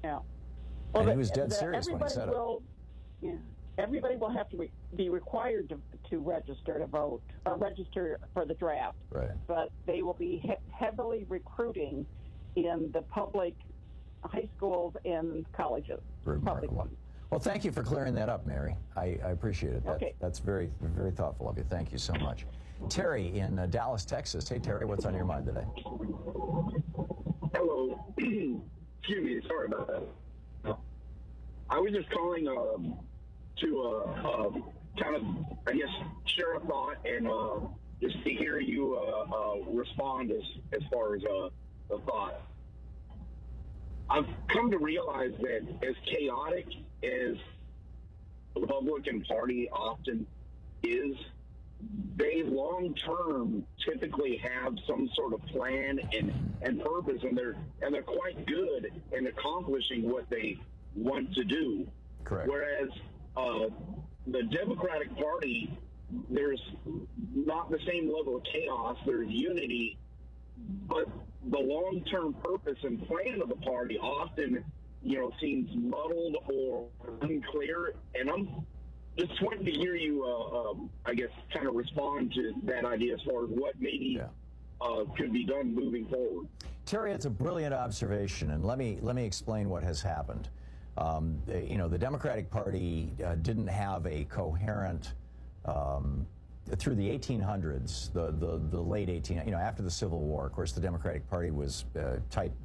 Speaker 21: Yeah.
Speaker 17: and
Speaker 21: the,
Speaker 17: he was dead
Speaker 21: the,
Speaker 17: serious when he said
Speaker 21: will, it. Yeah. Everybody will have to re- be required to, to register to vote, or register for the draft.
Speaker 17: Right.
Speaker 21: But they will be he- heavily recruiting in the public high schools and colleges. Public ones.
Speaker 17: Well, thank you for clearing that up, Mary. I, I appreciate it. That,
Speaker 21: Okay.
Speaker 17: That's very, very thoughtful of you. Thank you so much. Terry in uh, Dallas, Texas. Hey, Terry, what's on your mind today?
Speaker 15: Hello. Excuse me. Sorry about that. I was just calling um, to uh, uh, kind of, I guess, share a thought and uh, just to hear you uh, uh, respond as, as far as uh, a thought. I've come to realize that as chaotic as the Republican Party often is, they long-term typically have some sort of plan and, and purpose, and they're and they're quite good in accomplishing what they want to do.
Speaker 17: Correct.
Speaker 15: Whereas uh, the Democratic Party, there's not the same level of chaos. There's unity, but the long-term purpose and plan of the party often, you know, seems muddled or unclear. And I'm just wanting to hear you, uh, um, I guess, kind of respond to that idea as far as what maybe yeah. uh, could be done moving forward.
Speaker 17: Terry, it's a brilliant observation, and let me let me explain what has happened. Um, you know, the Democratic Party uh, didn't have a coherent. Um, Through the eighteen hundreds, the, the, the late eighteen, you know, after the Civil War, of course, the Democratic Party was uh, tight,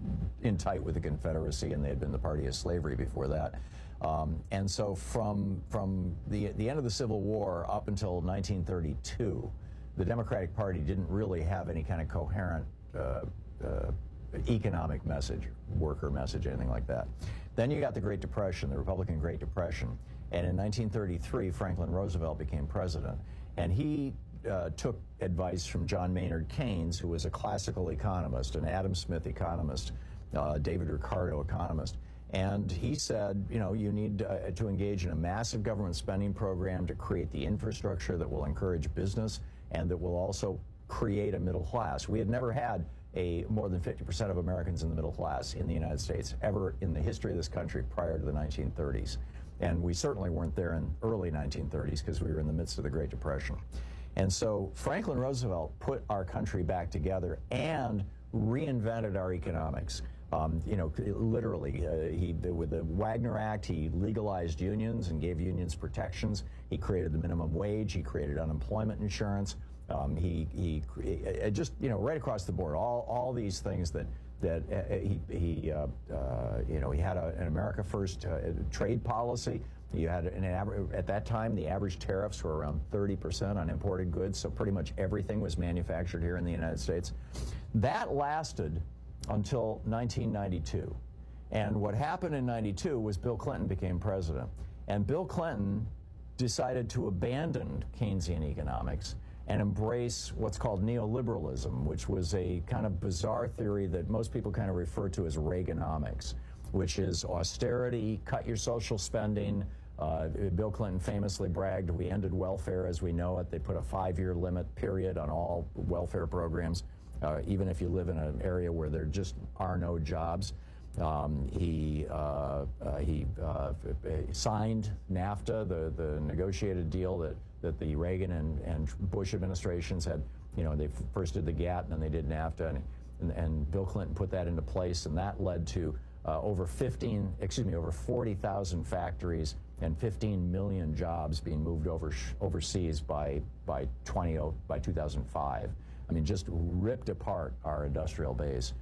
Speaker 17: in tight with the Confederacy, and they had been the party of slavery before that. Um, and so from from the the end of the Civil War up until nineteen thirty-two, the Democratic Party didn't really have any kind of coherent uh, uh, economic message, worker message, anything like that. Then you got the Great Depression, the Republican Great Depression, and in nineteen thirty-three, Franklin Roosevelt became president. And he uh, took advice from John Maynard Keynes, who was a classical economist, an Adam Smith economist, uh, David Ricardo economist. And he said, you know, you need uh, to engage in a massive government spending program to create the infrastructure that will encourage business and that will also create a middle class. We had never had a more than fifty percent of Americans in the middle class in the United States ever in the history of this country prior to the nineteen thirties. And we certainly weren't there in early nineteen thirties because we were in the midst of the Great Depression. And so Franklin Roosevelt put our country back together and reinvented our economics. Um, you know, literally, uh, he with the Wagner Act, he legalized unions and gave unions protections. He created the minimum wage. He created unemployment insurance. Um, he, he he just, you know, right across the board, all all these things that that uh, he, he uh, uh, you know, he had a, an America First uh, trade policy. You had an average, at that time, the average tariffs were around thirty percent on imported goods, so pretty much everything was manufactured here in the United States. That lasted until nineteen ninety-two. And what happened in ninety-two was Bill Clinton became president. And Bill Clinton decided to abandon Keynesian economics and embrace what's called neoliberalism, which was a kind of bizarre theory that most people kind of refer to as Reaganomics, which is austerity, cut your social spending. Uh, Bill Clinton famously bragged, we ended welfare as we know it. They put a five-year limit period on all welfare programs, uh, even if you live in an area where there just are no jobs. Um, he uh, uh, he uh, signed NAFTA, the, the negotiated deal that, that the Reagan and, and Bush administrations had. You know, they first did the GATT and then they did NAFTA, and, and, and Bill Clinton put that into place, and that led to uh, over fifteen, excuse me, over forty thousand factories and fifteen million jobs being moved over overseas by by twenty by two thousand five. I mean, just ripped apart our industrial base.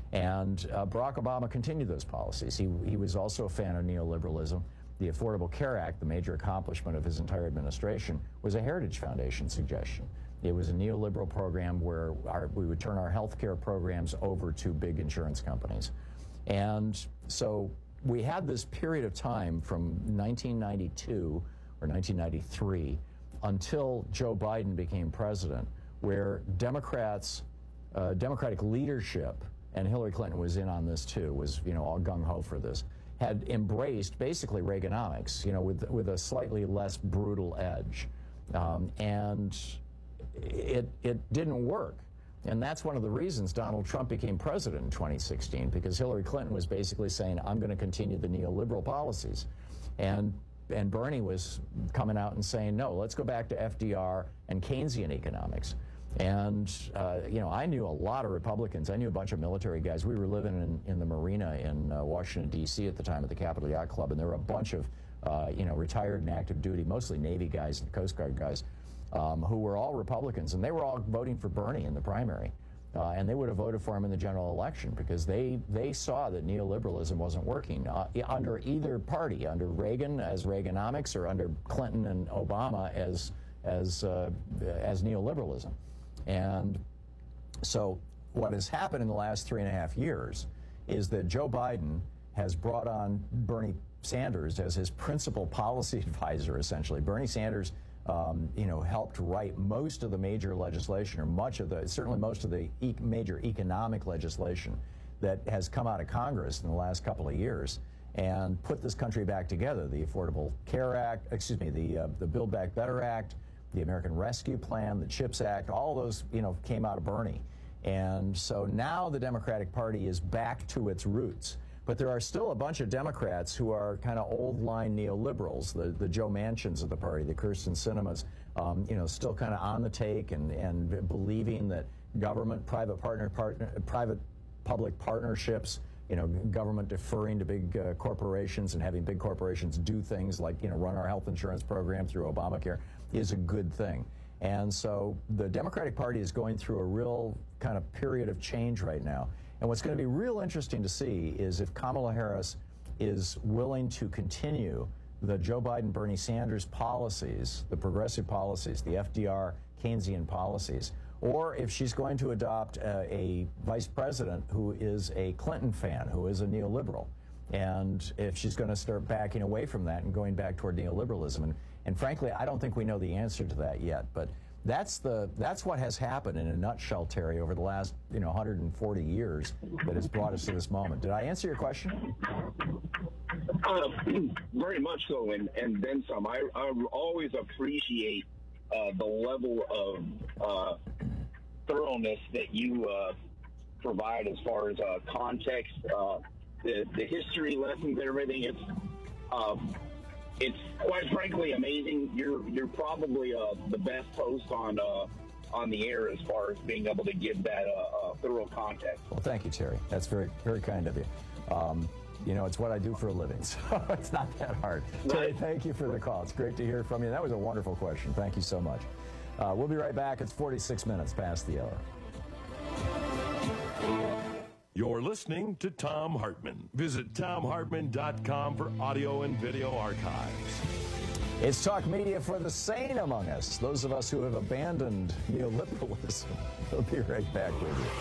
Speaker 17: And uh, Barack Obama continued those policies. He, he was also a fan of neoliberalism. The Affordable Care Act, the major accomplishment of his entire administration, was a Heritage Foundation suggestion. It was a neoliberal program where our, we would turn our health care programs over to big insurance companies. And so we had this period of time from nineteen ninety-two or nineteen ninety-three until Joe Biden became president, where Democrats, uh, Democratic leadership, and Hillary Clinton was in on this too, was, you know, all gung-ho for this, had embraced basically Reaganomics, you know, with with a slightly less brutal edge. Um, and it it didn't work. And that's one of the reasons Donald Trump became president in twenty sixteen, because Hillary Clinton was basically saying, I'm going to continue the neoliberal policies. And and Bernie was coming out and saying, no, let's go back to F D R and Keynesian economics. And, uh, you know, I knew a lot of Republicans. I knew a bunch of military guys. We were living in, in the marina in uh, Washington, D C at the time at the Capitol Yacht Club, and there were a bunch of, uh, you know, retired and active duty, mostly Navy guys and Coast Guard guys, um, who were all Republicans, and they were all voting for Bernie in the primary. Uh, and they would have voted for him in the general election because they, they saw that neoliberalism wasn't working uh, under either party, under Reagan as Reaganomics or under Clinton and Obama as, as, uh, as neoliberalism. And so what has happened in the last three and a half years is that Joe Biden has brought on Bernie Sanders as his principal policy advisor, essentially. Bernie Sanders, um, you know, helped write most of the major legislation, or much of the, certainly most of the e- major economic legislation that has come out of Congress in the last couple of years, and put this country back together. The Affordable Care Act, excuse me, the uh, the Build Back Better Act, the American Rescue Plan, the CHIPS Act, all those, you know, came out of Bernie. And so now the Democratic Party is back to its roots. But there are still a bunch of Democrats who are kind of old-line neoliberals, the, the Joe Manchins of the party, the Kirsten Sinemas, um, you know, still kind of on the take and, and believing that government, private partner, partner, private-public partnerships, you know, government deferring to big uh, corporations and having big corporations do things like, you know, run our health insurance program through Obamacare is a good thing. And so the Democratic Party is going through a real kind of period of change right now. And what's going to be real interesting to see is if Kamala Harris is willing to continue the Joe Biden, Bernie Sanders policies, the progressive policies, the F D R Keynesian policies, or if she's going to adopt a, a vice president who is a Clinton fan, who is a neoliberal, and if she's going to start backing away from that and going back toward neoliberalism. And, and frankly, I don't think we know the answer to that yet. But that's the that's what has happened in a nutshell, Terry, over the last, you know, one hundred forty years that has brought us to this moment. Did I answer your question?
Speaker 15: Uh, very much so, and, and then some. I, I always appreciate uh, the level of uh, thoroughness that you uh, provide as far as uh, context, uh, the, the history lessons, everything. It's um, it's quite frankly amazing. You're you're probably uh, the best host on uh, on the air as far as being able to give that uh, uh, thorough context.
Speaker 17: Well, thank you, Terry. That's very very kind of you. Um, you know, it's what I do for a living, so it's not that hard. Right. Terry, thank you for the call. It's great to hear from you. That was a wonderful question. Thank you so much. Uh, we'll be right back. It's forty-six minutes past the hour.
Speaker 16: You're listening to Thom Hartmann. Visit Thom Hartmann dot com for audio and video archives.
Speaker 17: It's talk media for the sane among us, those of us who have abandoned neoliberalism. We'll be right back with you.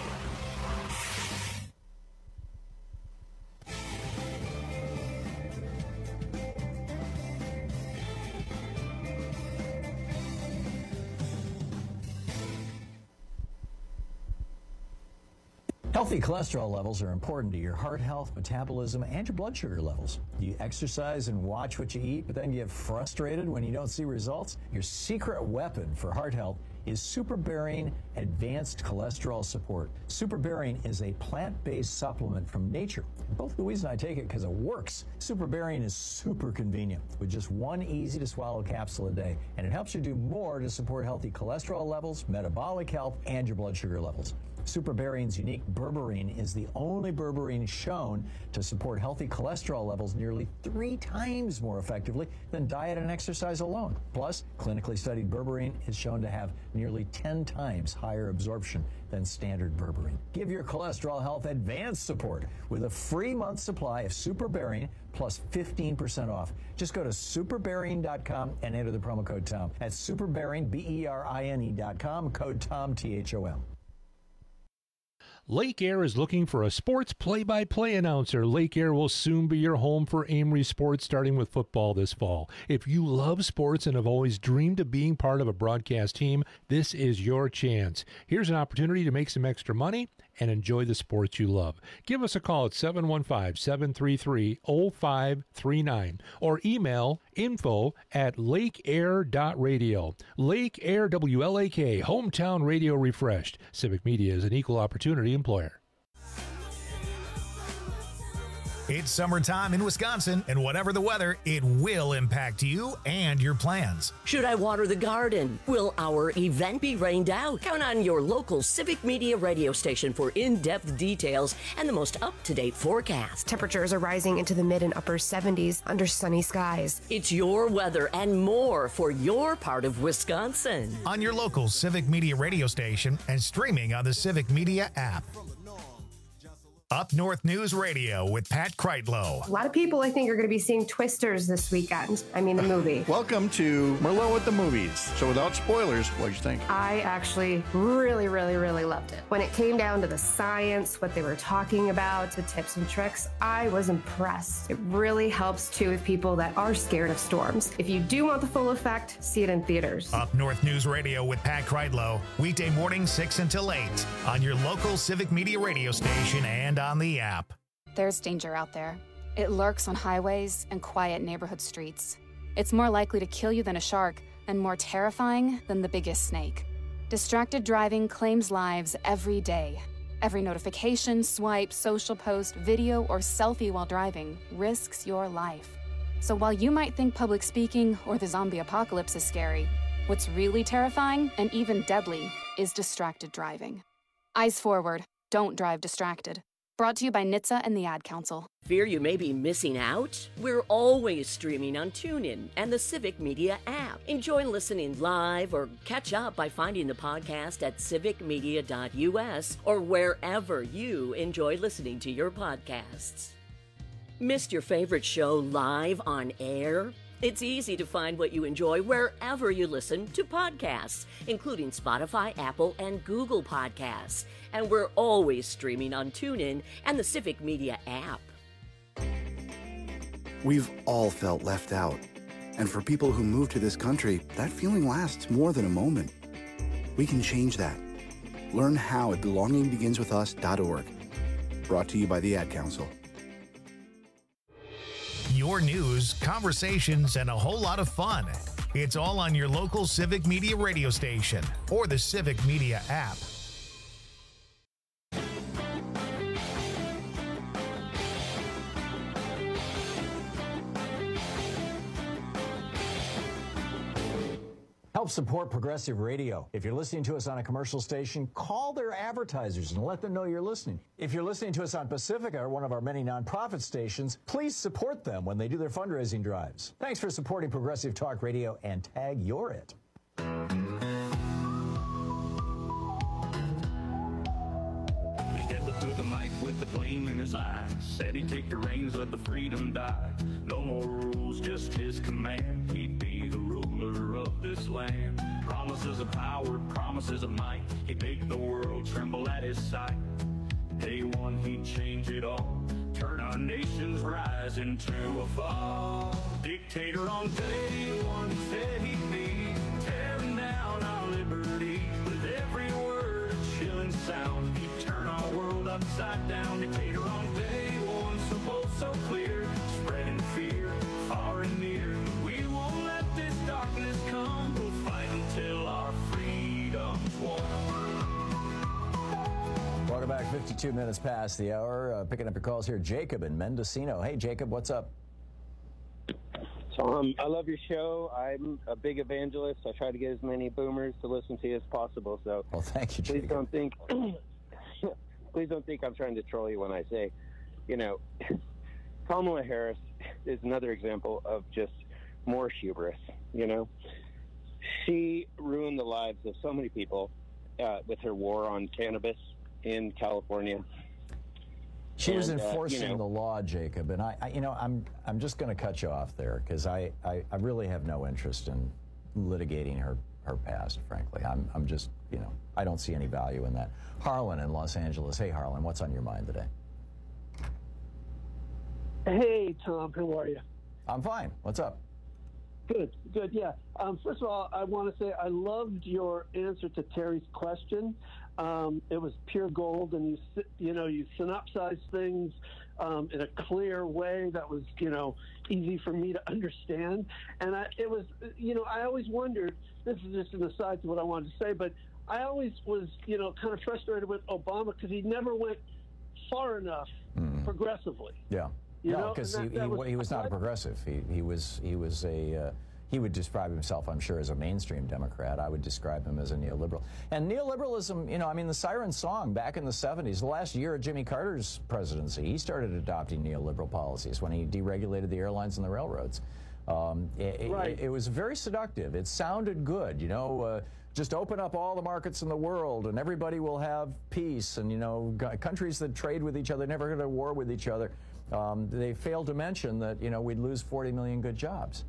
Speaker 17: Healthy cholesterol levels are important to your heart health, metabolism, and your blood sugar levels. You exercise and watch what you eat, but then you get frustrated when you don't see results? Your secret weapon for heart health is SuperBarian Advanced Cholesterol Support. SuperBarian is a plant-based supplement from nature. Both Louise and I take it because it works. SuperBarian is super convenient with just one easy-to-swallow capsule a day, and it helps you do more to support healthy cholesterol levels, metabolic health, and your blood sugar levels. SuperBarian's unique berberine is the only berberine shown to support healthy cholesterol levels nearly three times more effectively than diet and exercise alone. Plus, clinically studied berberine is shown to have nearly ten times higher absorption than standard berberine. Give your cholesterol health advanced support with a free month supply of SuperBarian plus fifteen percent off. Just go to superbarian dot com and enter the promo code Tom. That's superbarian, B E R I N E dot com, code Tom, T H O M.
Speaker 2: Lake Air is looking for a sports play-by-play announcer. Lake Air will soon be your home for Amory Sports, starting with football this fall. If you love sports and have always dreamed of being part of a broadcast team, this is your chance. Here's an opportunity to make some extra money and enjoy the sports you love. Give us a call at seven one five, seven three three, zero five three nine or email info at lakeair dot radio. Lake Air W L A K, hometown radio refreshed. Civic Media is an equal opportunity employer.
Speaker 1: It's summertime in Wisconsin, and whatever the weather, it will impact you and your plans.
Speaker 3: Should I water the garden? Will our event be rained out? Count on your local Civic Media radio station for in-depth details and the most up-to-date forecast.
Speaker 20: Temperatures are rising into the mid and upper seventies under sunny skies.
Speaker 3: It's your weather and more for your part of Wisconsin.
Speaker 1: On your local Civic Media radio station and streaming on the Civic Media app. Up North News Radio with Pat Kreitlow.
Speaker 20: A lot of people, I think, are going to be seeing Twisters this weekend. I mean, the movie.
Speaker 5: Welcome to Merlot at the Movies. So without spoilers, what did you think?
Speaker 20: I actually really, really, really loved it. When it came down to the science, what they were talking about, the tips and tricks, I was impressed. It really helps, too, with people that are scared of storms. If you do want the full effect, see it in theaters.
Speaker 1: Up North News Radio with Pat Kreitlow. Weekday morning, six until eight on your local Civic Media radio station and on the app.
Speaker 22: There's danger out there. It lurks on highways and quiet neighborhood streets. It's more likely to kill you than a shark and more terrifying than the biggest snake. Distracted driving claims lives every day. Every notification, swipe, social post, video, or selfie while driving risks your life. So while you might think public speaking or the zombie apocalypse is scary, what's really terrifying and even deadly is distracted driving. Eyes forward. Don't drive distracted. Brought to you by N H T S A and the Ad Council.
Speaker 3: Fear you may be missing out? We're always streaming on TuneIn and the Civic Media app. Enjoy listening live or catch up by finding the podcast at civic media dot U S or wherever you enjoy listening to your podcasts. Missed your favorite show live on air? It's easy to find what you enjoy wherever you listen to podcasts, including Spotify, Apple, and Google Podcasts. And we're always streaming on TuneIn and the Civic Media app.
Speaker 23: We've all felt left out. And for people who move to this country, that feeling lasts more than a moment. We can change that. Learn how at belonging begins with us dot org. Brought to you by the Ad Council.
Speaker 1: Your news, conversations, and a whole lot of fun. It's all on your local Civic Media radio station or the Civic Media app.
Speaker 17: Help support Progressive Radio. If you're listening to us on a commercial station, call their advertisers and let them know you're listening. If you're listening to us on Pacifica, or one of our many nonprofit stations, please support them when they do their fundraising drives. Thanks for supporting Progressive Talk Radio and tag You're It.
Speaker 13: Through the mic with the flame in his eye. Said he'd take the reins, let the freedom die. No more rules, just his command. He'd be the ruler of this land. Promises of power, promises of might. He'd make the world tremble at his sight. Day one, he'd change it all. Turn our nation's rise into a fall. Dictator on day one said he'd be tearing down our liberty. With every word a chilling sound, he'd turn our world upside down. Dictator on day one, so bold, so clear, spreading fear far and near. We won't let this darkness come. We'll fight until our freedom's won.
Speaker 17: Welcome back. fifty-two minutes past the hour. Uh, picking up your calls here, Jacob in Mendocino. Hey, Jacob, what's up?
Speaker 24: Tom, I love your show. I'm a big evangelist. I try to get as many boomers to listen to you as possible. So,
Speaker 17: well, thank you,
Speaker 24: Please
Speaker 17: Jacob.
Speaker 24: don't think, please don't think I'm trying to troll you when I say, you know, Kamala Harris is another example of just more hubris. You know, she ruined the lives of so many people uh, with her war on cannabis in California.
Speaker 17: She was
Speaker 24: And, uh,
Speaker 17: enforcing
Speaker 24: you know,
Speaker 17: the law, Jacob, and I, I you know, I'm, I'm just going to cut you off there because I, I, I really have no interest in litigating her, her past. Frankly, I'm, I'm just, you know, I don't see any value in that. Harlan in Los Angeles. Hey, Harlan, what's on your mind today?
Speaker 26: Hey, Tom, how are you?
Speaker 17: I'm fine. What's up?
Speaker 4: Good, good, yeah. Um, first of all, I want to say I loved your answer to Terry's question. Um, it was pure gold, and you you know you synopsized things um, in a clear way that was you know easy for me to understand. And I, it was you know I always wondered. This is just an aside to what I wanted to say, but I always was you know kind of frustrated with Obama because he never went far enough mm. progressively.
Speaker 17: Yeah.
Speaker 4: You
Speaker 17: no, because he, he, was, he was not a progressive. He, he was he was a uh, he would describe himself, I'm sure, as a mainstream Democrat. I would describe him as a neoliberal. And neoliberalism, you know, I mean, the Siren Song back in the seventies, the last year of Jimmy Carter's presidency, he started adopting neoliberal policies when he deregulated the airlines and the railroads. Um, it, right. it, it was very seductive. It sounded good, you know. Uh, just open up all the markets in the world and everybody will have peace. And, you know, countries that trade with each other never go to war with each other. Um, they failed to mention that, you know, we'd lose forty million good jobs.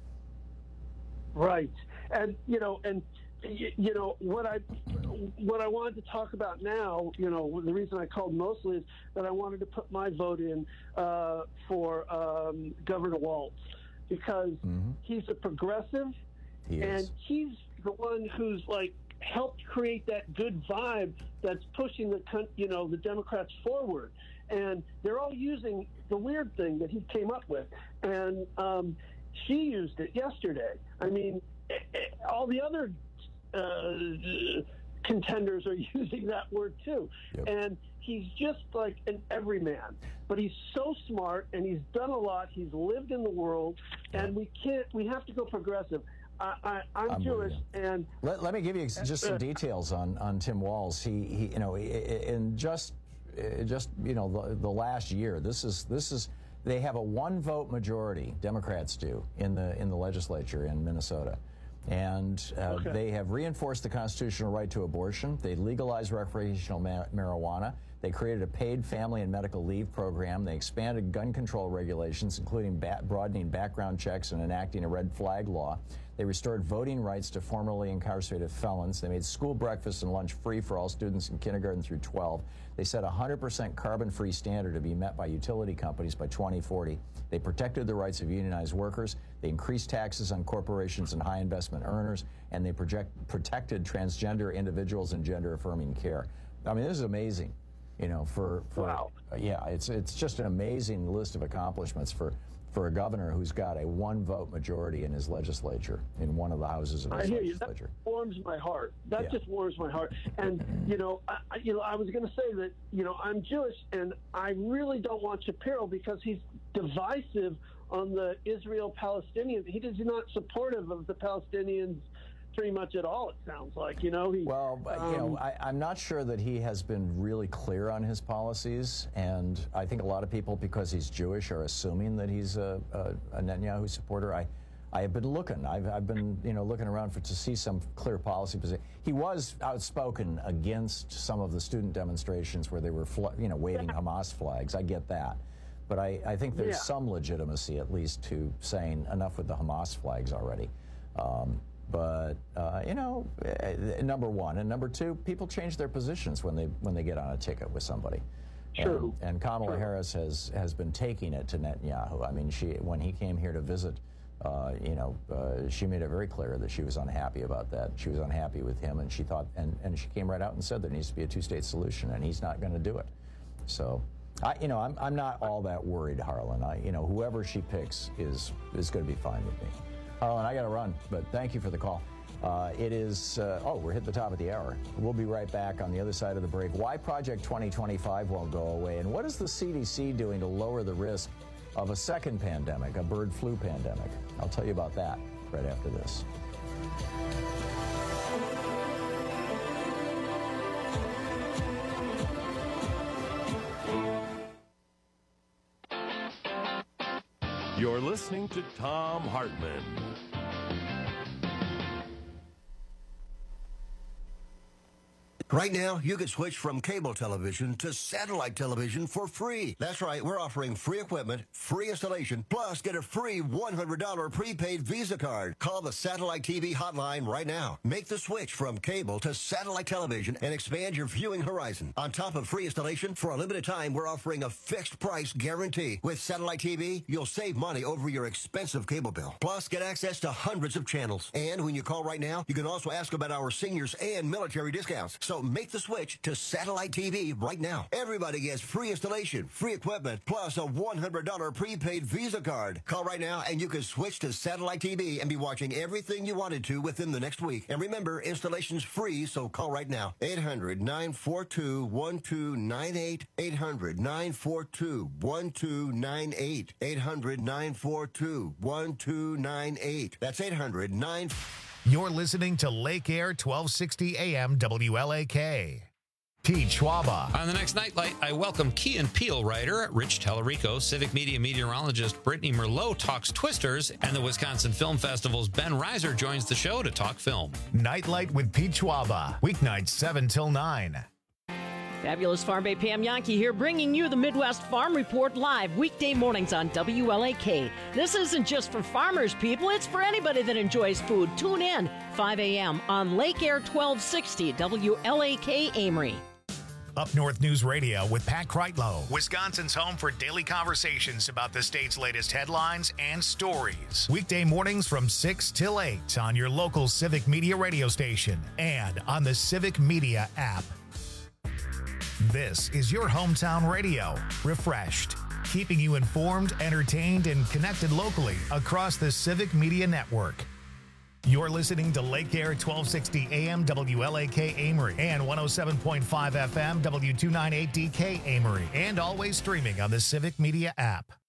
Speaker 4: Right. And, you know, and, you know, what I what I wanted to talk about now, you know, the reason I called mostly is that I wanted to put my vote in uh, for um, Governor Walz because mm-hmm. he's a progressive he and is. he's the one who's, like, helped create that good vibe that's pushing the, you know, the Democrats forward. And they're all using the weird thing that he came up with. And um, she used it yesterday. I mean, it, it, all the other uh, contenders are using that word too. Yep. And he's just like an everyman. But he's so smart, and he's done a lot. He's lived in the world. And we can't, we have to go progressive. I, I, I'm, I'm Jewish, and
Speaker 17: let, let me give you just some details on, on Tim Walz. He, he, you know, in just just you know the, the last year, this is this is they have a one vote majority. Democrats do in the in the legislature in Minnesota, and uh, okay. they have reinforced the constitutional right to abortion. They legalized recreational ma- marijuana. They created a paid family and medical leave program. They expanded gun control regulations, including ba- broadening background checks and enacting a red flag law. They restored voting rights to formerly incarcerated felons. They made school breakfast and lunch free for all students in kindergarten through twelve. They set a one hundred percent carbon-free standard to be met by utility companies by twenty forty. They protected the rights of unionized workers. They increased taxes on corporations and high investment earners, and they project, protected transgender individuals and gender-affirming care. I mean, this is amazing. You know, for, for wow. uh, yeah, it's it's just an amazing list of accomplishments for, for a governor who's got a one-vote majority in his legislature, in one of the houses of his
Speaker 4: I hear
Speaker 17: legislature.
Speaker 4: You. That warms my heart. That
Speaker 17: yeah.
Speaker 4: just warms my heart. And you know, I, you know, I was going to say that you know I'm Jewish, and I really don't want Shapiro because he's divisive on the Israel-Palestinians. He is not supportive of the Palestinians. Pretty much at all, it sounds like, you know. He,
Speaker 17: well, um, you know, I, I'm not sure that he has been really clear on his policies, and I think a lot of people, because he's Jewish, are assuming that he's a, a, a Netanyahu supporter. I, I have been looking. I've, I've been, you know, looking around for to see some clear policy position. He was outspoken against some of the student demonstrations where they were, you know, waving Hamas flags. I get that. But I, I think there's yeah. some legitimacy, at least, to saying enough with the Hamas flags already. Um, But uh, you know, number one and number two, people change their positions when they when they get on a ticket with somebody.
Speaker 4: True.
Speaker 17: And, and Kamala
Speaker 4: True.
Speaker 17: Harris has has been taking it to Netanyahu. I mean, she when he came here to visit, uh, you know, uh, she made it very clear that she was unhappy about that. She was unhappy with him, and she thought, and and she came right out and said there needs to be a two-state solution, and he's not going to do it. So. I, you know, I'm I'm not all that worried, Harlan. I, you know, whoever she picks is is going to be fine with me. Harlan, I got to run, but thank you for the call. Uh, it is, uh, oh, we're hitting the top of the hour. We'll be right back on the other side of the break. Why Project twenty twenty-five won't go away, and what is the C D C doing to lower the risk of a second pandemic, a bird flu pandemic? I'll tell you about that right after this.
Speaker 16: You're listening to Thom Hartmann.
Speaker 6: Right now, you can switch from cable television to satellite television for free. That's right, we're offering free equipment, free installation, plus get a free one hundred dollars prepaid Visa card. Call the Satellite T V hotline right now. Make the switch from cable to satellite television and expand your viewing horizon. On top of free installation, for a limited time, we're offering a fixed price guarantee. With Satellite T V, you'll save money over your expensive cable bill. Plus, get access to hundreds of channels. And when you call right now, you can also ask about our seniors and military discounts. So make the switch to Satellite T V right now. Everybody gets free installation, free equipment, plus a one hundred dollars prepaid Visa card. Call right now and you can switch to Satellite T V and be watching everything you wanted to within the next week. And remember, installation's free, so call right now. eight hundred, nine four two, one two nine eight. eight hundred, nine four two, one two nine eight. eight hundred, nine four two, one two nine eight. That's eight hundred, nine...
Speaker 1: You're listening to Lake Air twelve sixty A M W L A K. Pete Schwaba.
Speaker 25: On the next Nightlight, I welcome Key and Peele writer Rich Tellerico, Civic Media meteorologist Brittany Merlot talks Twisters, and the Wisconsin Film Festival's Ben Reiser joins the show to talk film.
Speaker 1: Nightlight with Pete Schwaba. Weeknights seven till nine.
Speaker 7: Fabulous Farm Bay Pam Yankee here, bringing you the Midwest Farm Report live weekday mornings on W L A K. This isn't just for farmers, people. It's for anybody that enjoys food. Tune in five a.m. on Lake Air twelve sixty W L A K Amory.
Speaker 1: Up North News Radio with Pat Kreitlow, Wisconsin's home for daily conversations about the state's latest headlines and stories. Weekday mornings from six till eight on your local Civic Media radio station and on the Civic Media app. This is your hometown radio, refreshed, keeping you informed, entertained, and connected locally across the Civic Media Network. You're listening to Lake Air twelve sixty A M W L A K Amory and one oh seven point five F M W two ninety-eight D K Amory, and always streaming on the Civic Media app.